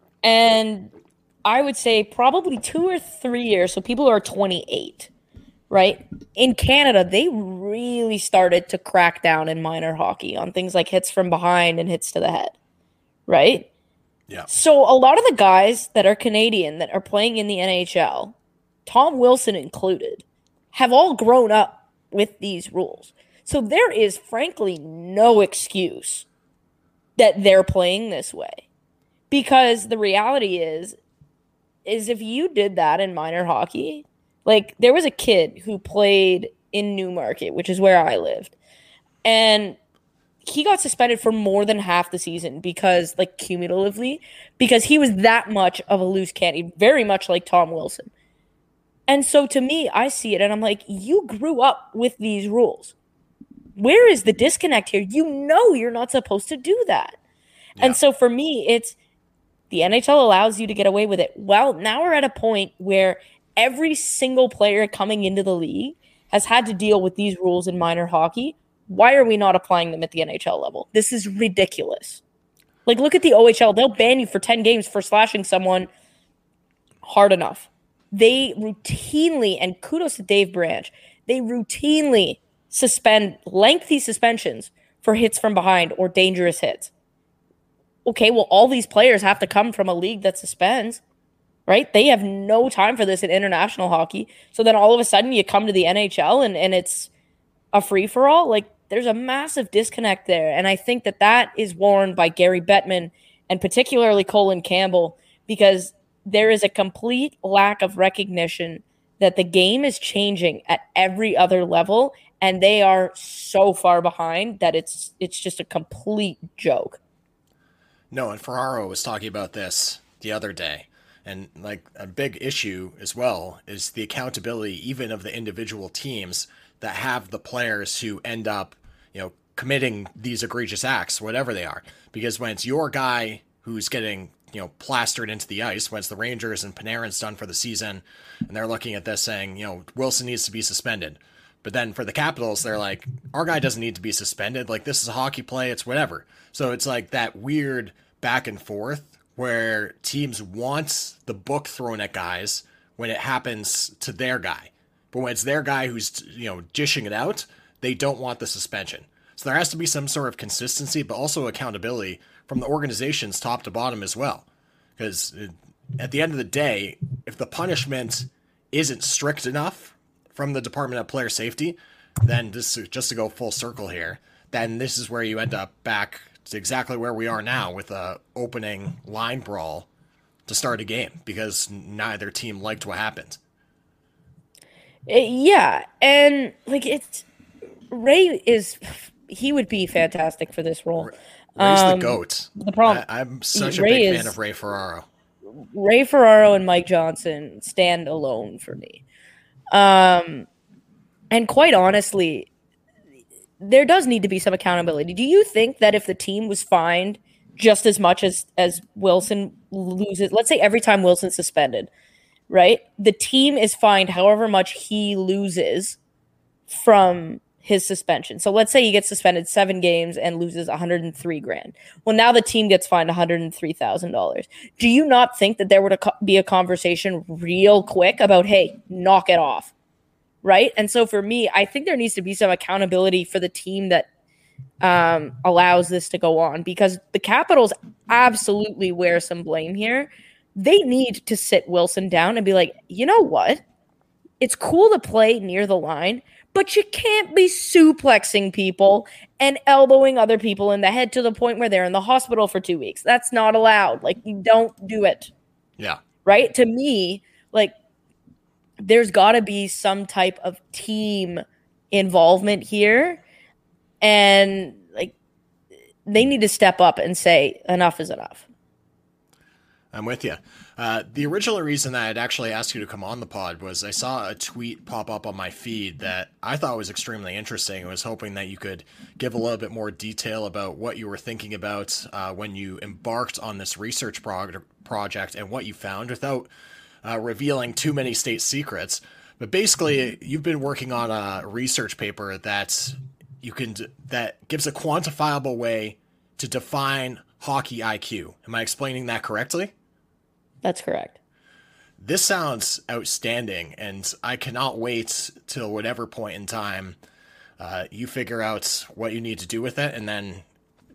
And I would say probably 2 or 3 years. So people who are 28, right? In Canada, they really started to crack down in minor hockey on things like hits from behind and hits to the head, right? Yeah. So a lot of the guys that are Canadian that are playing in the NHL, Tom Wilson included, have all grown up with these rules. So there is frankly no excuse that they're playing this way. Because the reality is if you did that in minor hockey, like there was a kid who played in Newmarket, which is where I lived, and he got suspended for more than half the season because, like, cumulatively, because he was that much of a loose cannon, very much like Tom Wilson. And so to me, I see it and I'm like, you grew up with these rules. Where is the disconnect here? You know you're not supposed to do that. Yeah. And so for me, it's the NHL allows you to get away with it. Well, now we're at a point where every single player coming into the league has had to deal with these rules in minor hockey. Why are we not applying them at the NHL level? This is ridiculous. Like, look at the OHL. They'll ban you for 10 games for slashing someone hard enough. They routinely, and kudos to Dave Branch, they routinely suspend lengthy suspensions for hits from behind or dangerous hits. Okay, well, all these players have to come from a league that suspends, right? They have no time for this in international hockey. So then all of a sudden you come to the NHL and it's a free-for-all. Like, there's a massive disconnect there. And I think that is warned by Gary Bettman and particularly Colin Campbell, because there is a complete lack of recognition that the game is changing at every other level, and they are so far behind that it's just a complete joke. No, and Ferraro was talking about this the other day. And like a big issue as well is the accountability even of the individual teams that have the players who end up, committing these egregious acts, whatever they are. Because when it's your guy who's getting, plastered into the ice, when it's the Rangers and Panarin's done for the season, and they're looking at this saying, Wilson needs to be suspended. But then for the Capitals, they're like, our guy doesn't need to be suspended. Like, this is a hockey play. It's whatever. So it's like that weird back and forth where teams want the book thrown at guys when it happens to their guy. But when it's their guy who's, dishing it out, they don't want the suspension. So there has to be some sort of consistency, but also accountability from the organizations top to bottom as well. Because at the end of the day, if the punishment isn't strict enough from the Department of Player Safety, then just to go full circle here, then this is where you end up back to exactly where we are now with a opening line brawl to start a game because neither team liked what happened. Yeah, and like he would be fantastic for this role. Ray's the GOAT. The problem, I'm such a big fan of Ray Ferraro. Ray Ferraro and Mike Johnson stand alone for me. And quite honestly, there does need to be some accountability. Do you think that if the team was fined just as much as Wilson loses, let's say every time Wilson's suspended, right? The team is fined however much he loses from his suspension. So let's say he gets suspended 7 games and loses $103,000. Well, now the team gets fined $103,000. Do you not think that there would be a conversation real quick about, hey, knock it off? Right? And so for me, I think there needs to be some accountability for the team that allows this to go on, because the Capitals absolutely wear some blame here. They need to sit Wilson down and be like, you know what? It's cool to play near the line, but you can't be suplexing people and elbowing other people in the head to the point where they're in the hospital for 2 weeks. That's not allowed. Like, you don't do it. Yeah. Right? To me, like, there's got to be some type of team involvement here. And, like, they need to step up and say, enough is enough. I'm with you. The original reason that I'd actually asked you to come on the pod was I saw a tweet pop up on my feed that I thought was extremely interesting. I was hoping that you could give a little bit more detail about what you were thinking about when you embarked on this research project and what you found without revealing too many state secrets. But basically, you've been working on a research paper that gives a quantifiable way to define hockey IQ. Am I explaining that correctly? That's correct. This sounds outstanding, and I cannot wait till whatever point in time you figure out what you need to do with it, and then,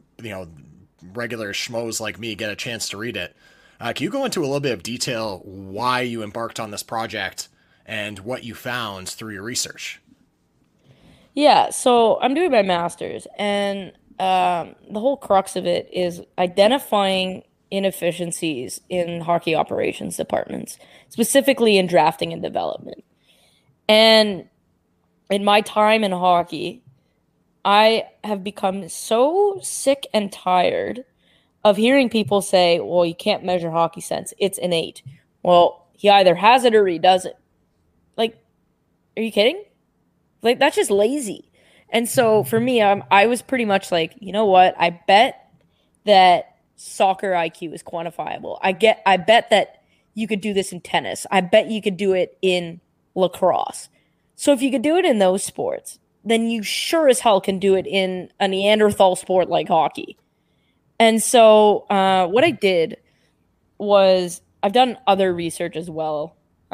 regular schmoes like me get a chance to read it. Can you go into a little bit of detail why you embarked on this project and what you found through your research? Yeah, so I'm doing my master's, and the whole crux of it is identifying inefficiencies in hockey operations departments, specifically in drafting and development. And in my time in hockey, I have become so sick and tired of hearing people say, well, you can't measure hockey sense. It's innate. Well, he either has it or he doesn't. Like, are you kidding? Like, that's just lazy. And so for me, I was pretty much like, you know what? I bet that soccer IQ is quantifiable. I bet that you could do this in tennis. I bet you could do it in lacrosse. So if you could do it in those sports, then you sure as hell can do it in a Neanderthal sport like hockey. And so what I did was, I've done other research as well,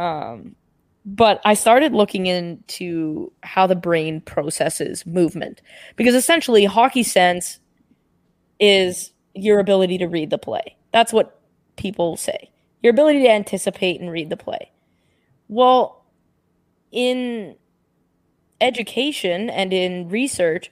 but I started looking into how the brain processes movement. Because essentially, hockey sense is your ability to read the play. That's what people say. Your ability to anticipate and read the play. Well, in education and in research,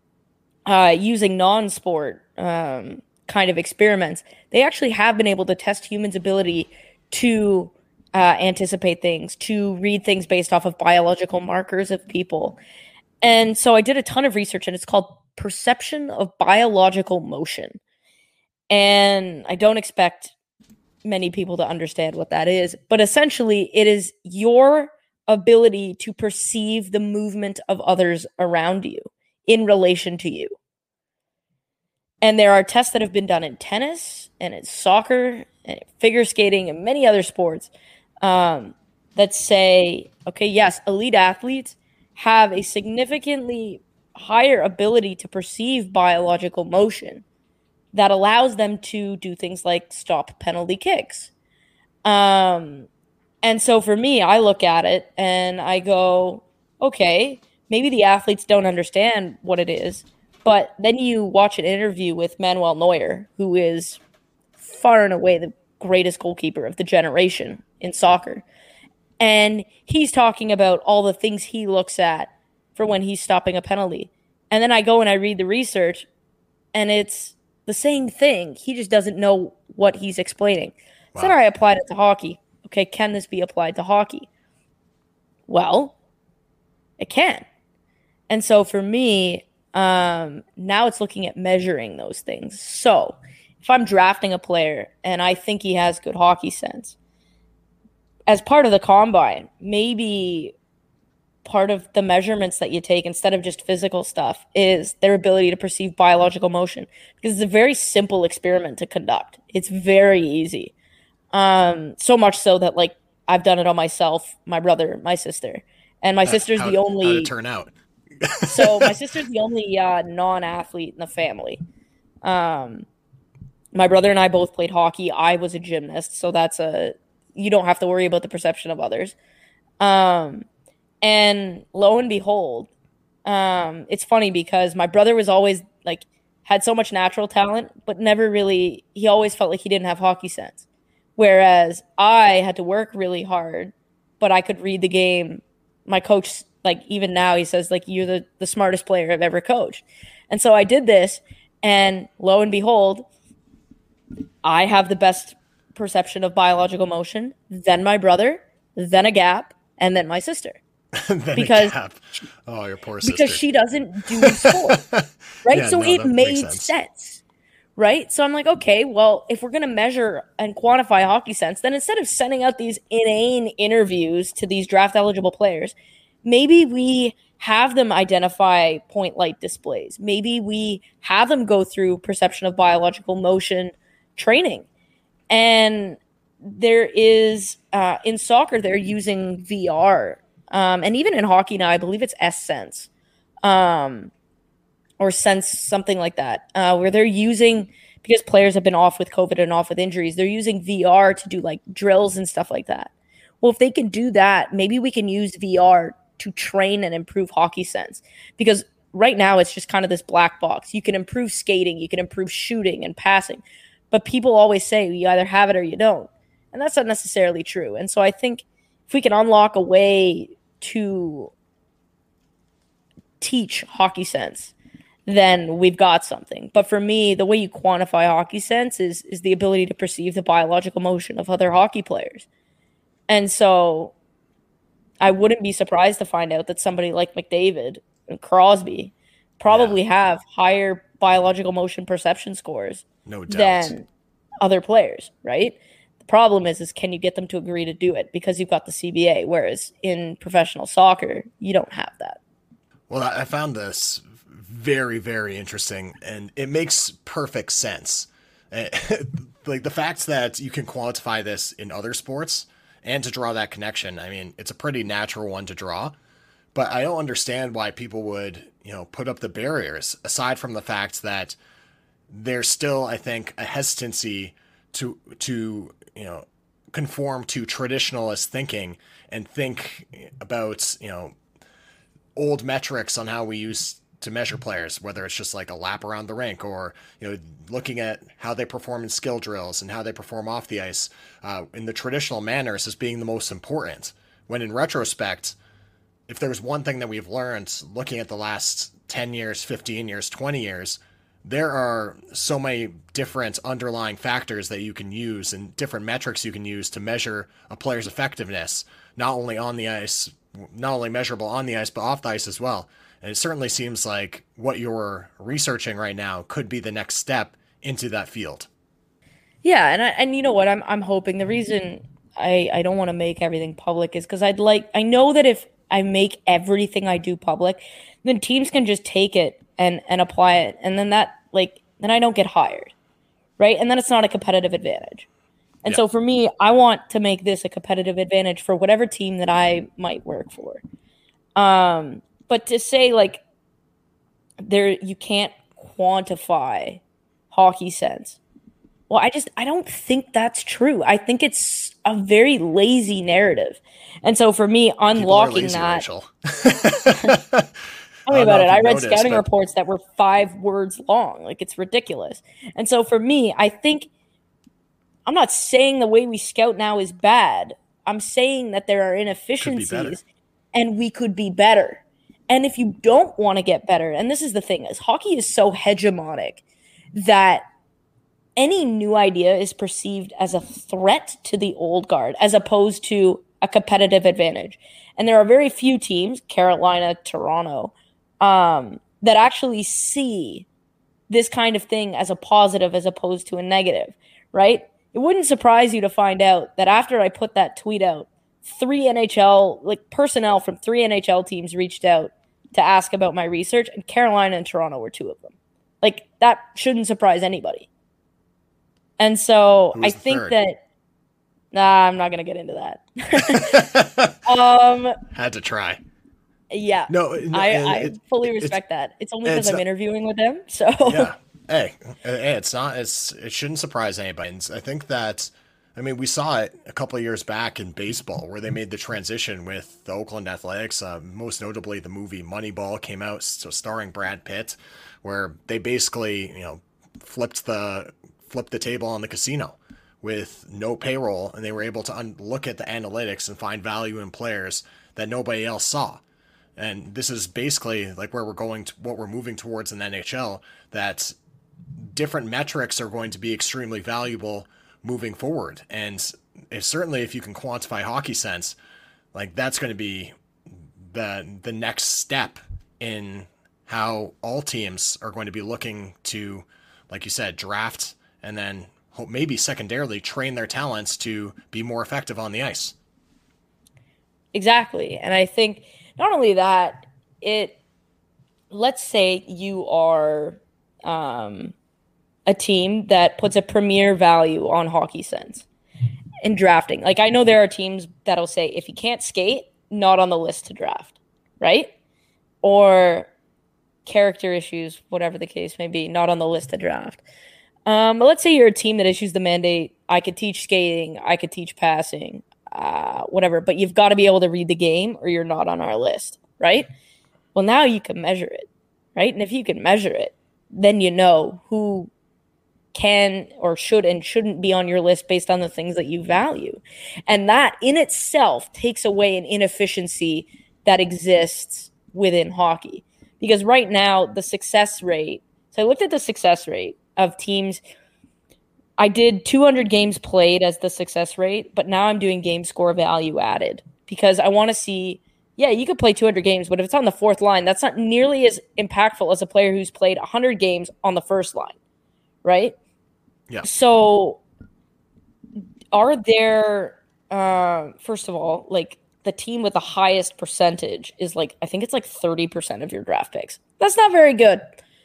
using non-sport kind of experiments, they actually have been able to test humans' ability to anticipate things, to read things based off of biological markers of people. And so I did a ton of research, and it's called perception of biological motion. And I don't expect many people to understand what that is, but essentially it is your ability to perceive the movement of others around you in relation to you. And there are tests that have been done in tennis and in soccer and figure skating and many other sports that say, okay, yes, elite athletes have a significantly higher ability to perceive biological motion that allows them to do things like stop penalty kicks. And so for me, I look at it and I go, okay, maybe the athletes don't understand what it is. But then you watch an interview with Manuel Neuer, who is far and away the greatest goalkeeper of the generation in soccer. And he's talking about all the things he looks at for when he's stopping a penalty. And then I go and I read the research, and it's the same thing. He just doesn't know what he's explaining. Wow. So then I applied it to hockey. Okay, can this be applied to hockey? Well, it can. And so for me, now it's looking at measuring those things. So if I'm drafting a player and I think he has good hockey sense, as part of the combine, maybe part of the measurements that you take instead of just physical stuff is their ability to perceive biological motion, because it's a very simple experiment to conduct. It's very easy. So much so that, like, I've done it on myself, my brother, my sister, and my sister's the only. How'd it turn out? So my sister's the only non-athlete in the family. My brother and I both played hockey. I was a gymnast, so you don't have to worry about the perception of others. And lo and behold, it's funny because my brother was always had so much natural talent, but he always felt like he didn't have hockey sense. Whereas I had to work really hard, but I could read the game. My coach, even now, he says, you're the smartest player I've ever coached. And so I did this, and lo and behold, I have the best perception of biological motion, then my brother, then a gap, and then my sister. Because oh, your poor sister. Because she doesn't do sport, right? Yeah, so it made sense, right? So I'm like, okay, well, if we're going to measure and quantify hockey sense, then instead of sending out these inane interviews to these draft eligible players, maybe we have them identify point light displays. Maybe we have them go through perception of biological motion training. And there is in soccer they're using VR, and even in hockey now I believe it's S-Sense, or Sense, something like that, where they're using, because players have been off with COVID and off with injuries, they're using VR to do like drills and stuff like that. Well, if they can do that, maybe we can use VR to train and improve hockey sense, because right now it's just kind of this black box. You can improve skating, you can improve shooting and passing, but people always say you either have it or you don't. And that's not necessarily true. And so I think if we can unlock a way to teach hockey sense, then we've got something. But for me, the way you quantify hockey sense is the ability to perceive the biological motion of other hockey players. And so I wouldn't be surprised to find out that somebody like McDavid and Crosby probably have higher biological motion perception scores than other players, right? The problem is can you get them to agree to do it, because you've got the CBA, whereas in professional soccer, you don't have that. Well, I found this very, very interesting, and it makes perfect sense. Like the fact that you can quantify this in other sports and to draw that connection, I mean, it's a pretty natural one to draw, but I don't understand why people would, put up the barriers, aside from the fact that there's still, I think, a hesitancy to conform to traditionalist thinking and think about, old metrics on how we used to measure players, whether it's just like a lap around the rink or, looking at how they perform in skill drills and how they perform off the ice in the traditional manners as being the most important. When in retrospect, if there's one thing that we've learned looking at the last 10 years, 15 years, 20 years, there are so many different underlying factors that you can use and different metrics you can use to measure a player's effectiveness, not only on the ice, not only measurable on the ice, but off the ice as well. And it certainly seems like what you're researching right now could be the next step into that field. Yeah, and you know what? I'm hoping the reason I don't want to make everything public is because I know that if I make everything I do public, then teams can just take it and apply it, and then then I don't get hired, right? And then it's not a competitive advantage. And so for me, I want to make this a competitive advantage for whatever team that I might work for. But to say you can't quantify hockey sense, well, I don't think that's true. I think it's a very lazy narrative. And so for me, unlocking that. Tell me about it. I read scouting reports that were 5 words long. It's ridiculous. And so for me, I think I'm not saying the way we scout now is bad. I'm saying that there are inefficiencies and we could be better. And if you don't want to get better, and this is the thing, is hockey is so hegemonic that any new idea is perceived as a threat to the old guard as opposed to a competitive advantage. And there are very few teams, Carolina, Toronto, that actually see this kind of thing as a positive as opposed to a negative, right? It wouldn't surprise you to find out that after I put that tweet out, 3 NHL, personnel from 3 NHL teams reached out to ask about my research, and Carolina and Toronto were 2 of them. That shouldn't surprise anybody. And so I think that I'm not going to get into that. Had to try. Yeah. No, I fully respect that. It's only because I'm interviewing with them. So yeah. Hey, it shouldn't surprise anybody. And I think that, we saw it a couple of years back in baseball where they made the transition with the Oakland Athletics. Most notably, the movie Moneyball came out, starring Brad Pitt, where they basically, flipped the table on the casino with no payroll, and they were able to look at the analytics and find value in players that nobody else saw. And this is basically where we're going to, what we're moving towards in the NHL, that different metrics are going to be extremely valuable moving forward. And certainly if you can quantify hockey sense, that's going to be the next step in how all teams are going to be looking to, like you said, draft and then maybe secondarily train their talents to be more effective on the ice. Exactly. And I think not only that, let's say you are a team that puts a premier value on hockey sense. in drafting. Like, I know there are teams that'll say, if you can't skate, not on the list to draft, right? Or character issues, whatever the case may be, not on the list to draft. But let's say you're a team that issues the mandate, I could teach skating, I could teach passing, whatever, but you've got to be able to read the game or you're not on our list, right? Well, now you can measure it, right? And if you can measure it, then you know who can or should and shouldn't be on your list based on the things that you value. And that in itself takes away an inefficiency that exists within hockey. Because right now, the success rate, so I looked at the success rate of teams. I did 200 games played as the success rate, but now I'm doing game score value added because I want to see, yeah, you could play 200 games, but if it's on the fourth line, that's not nearly as impactful as a player who's played 100 games on the first line, right? Yeah. So are there, first of all, like the team with the highest percentage is like, I think it's like 30% of your draft picks. That's not very good.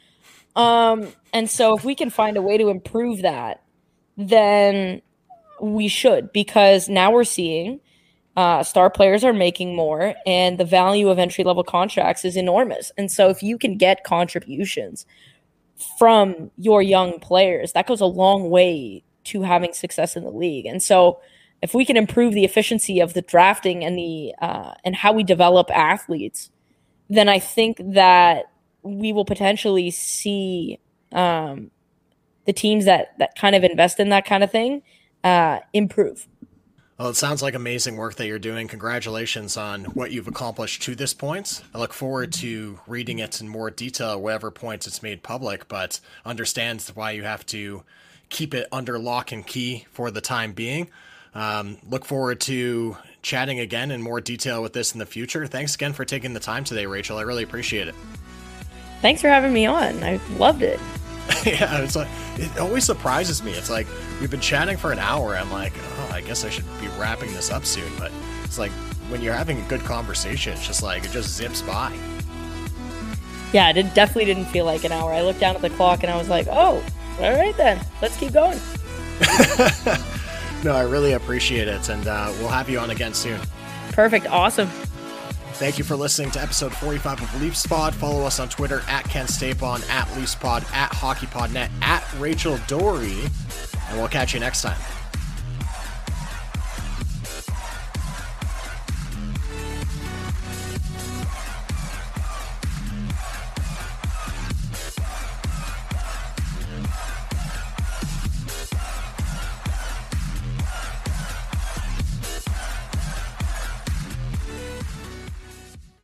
And so if we can find a way to improve that, then we should, because now we're seeing star players are making more and the value of entry-level contracts is enormous. And so if you can get contributions from your young players, that goes a long way to having success in the league. And so if we can improve the efficiency of the drafting and the and how we develop athletes, then I think that we will potentially see the teams that kind of invest in that kind of thing improve. Well, it sounds like amazing work that you're doing. Congratulations on what you've accomplished to this point. I look forward to reading it in more detail at whatever points it's made public, but understands why you have to keep it under lock and key for the time being. Look forward to chatting again in more detail with this in the future. Thanks again for taking the time today, Rachel. I really appreciate it. Thanks for having me on. I loved it. Yeah, it's like, it always surprises me. It's like we've been chatting for an hour. I'm like, oh, I guess I should be wrapping this up soon. But it's like when you're having a good conversation, it's just like it just zips by. Yeah, it definitely didn't feel like an hour. I looked down at the clock and I was like, oh, all right then, let's keep going. No, I really appreciate it, and we'll have you on again soon. Perfect, awesome. Thank you for listening to episode 45 of Leafs Pod. Follow us on Twitter at Ken Stapon, at Leafs Pod, at HockeyPodNet, at Rachel Dory, and we'll catch you next time.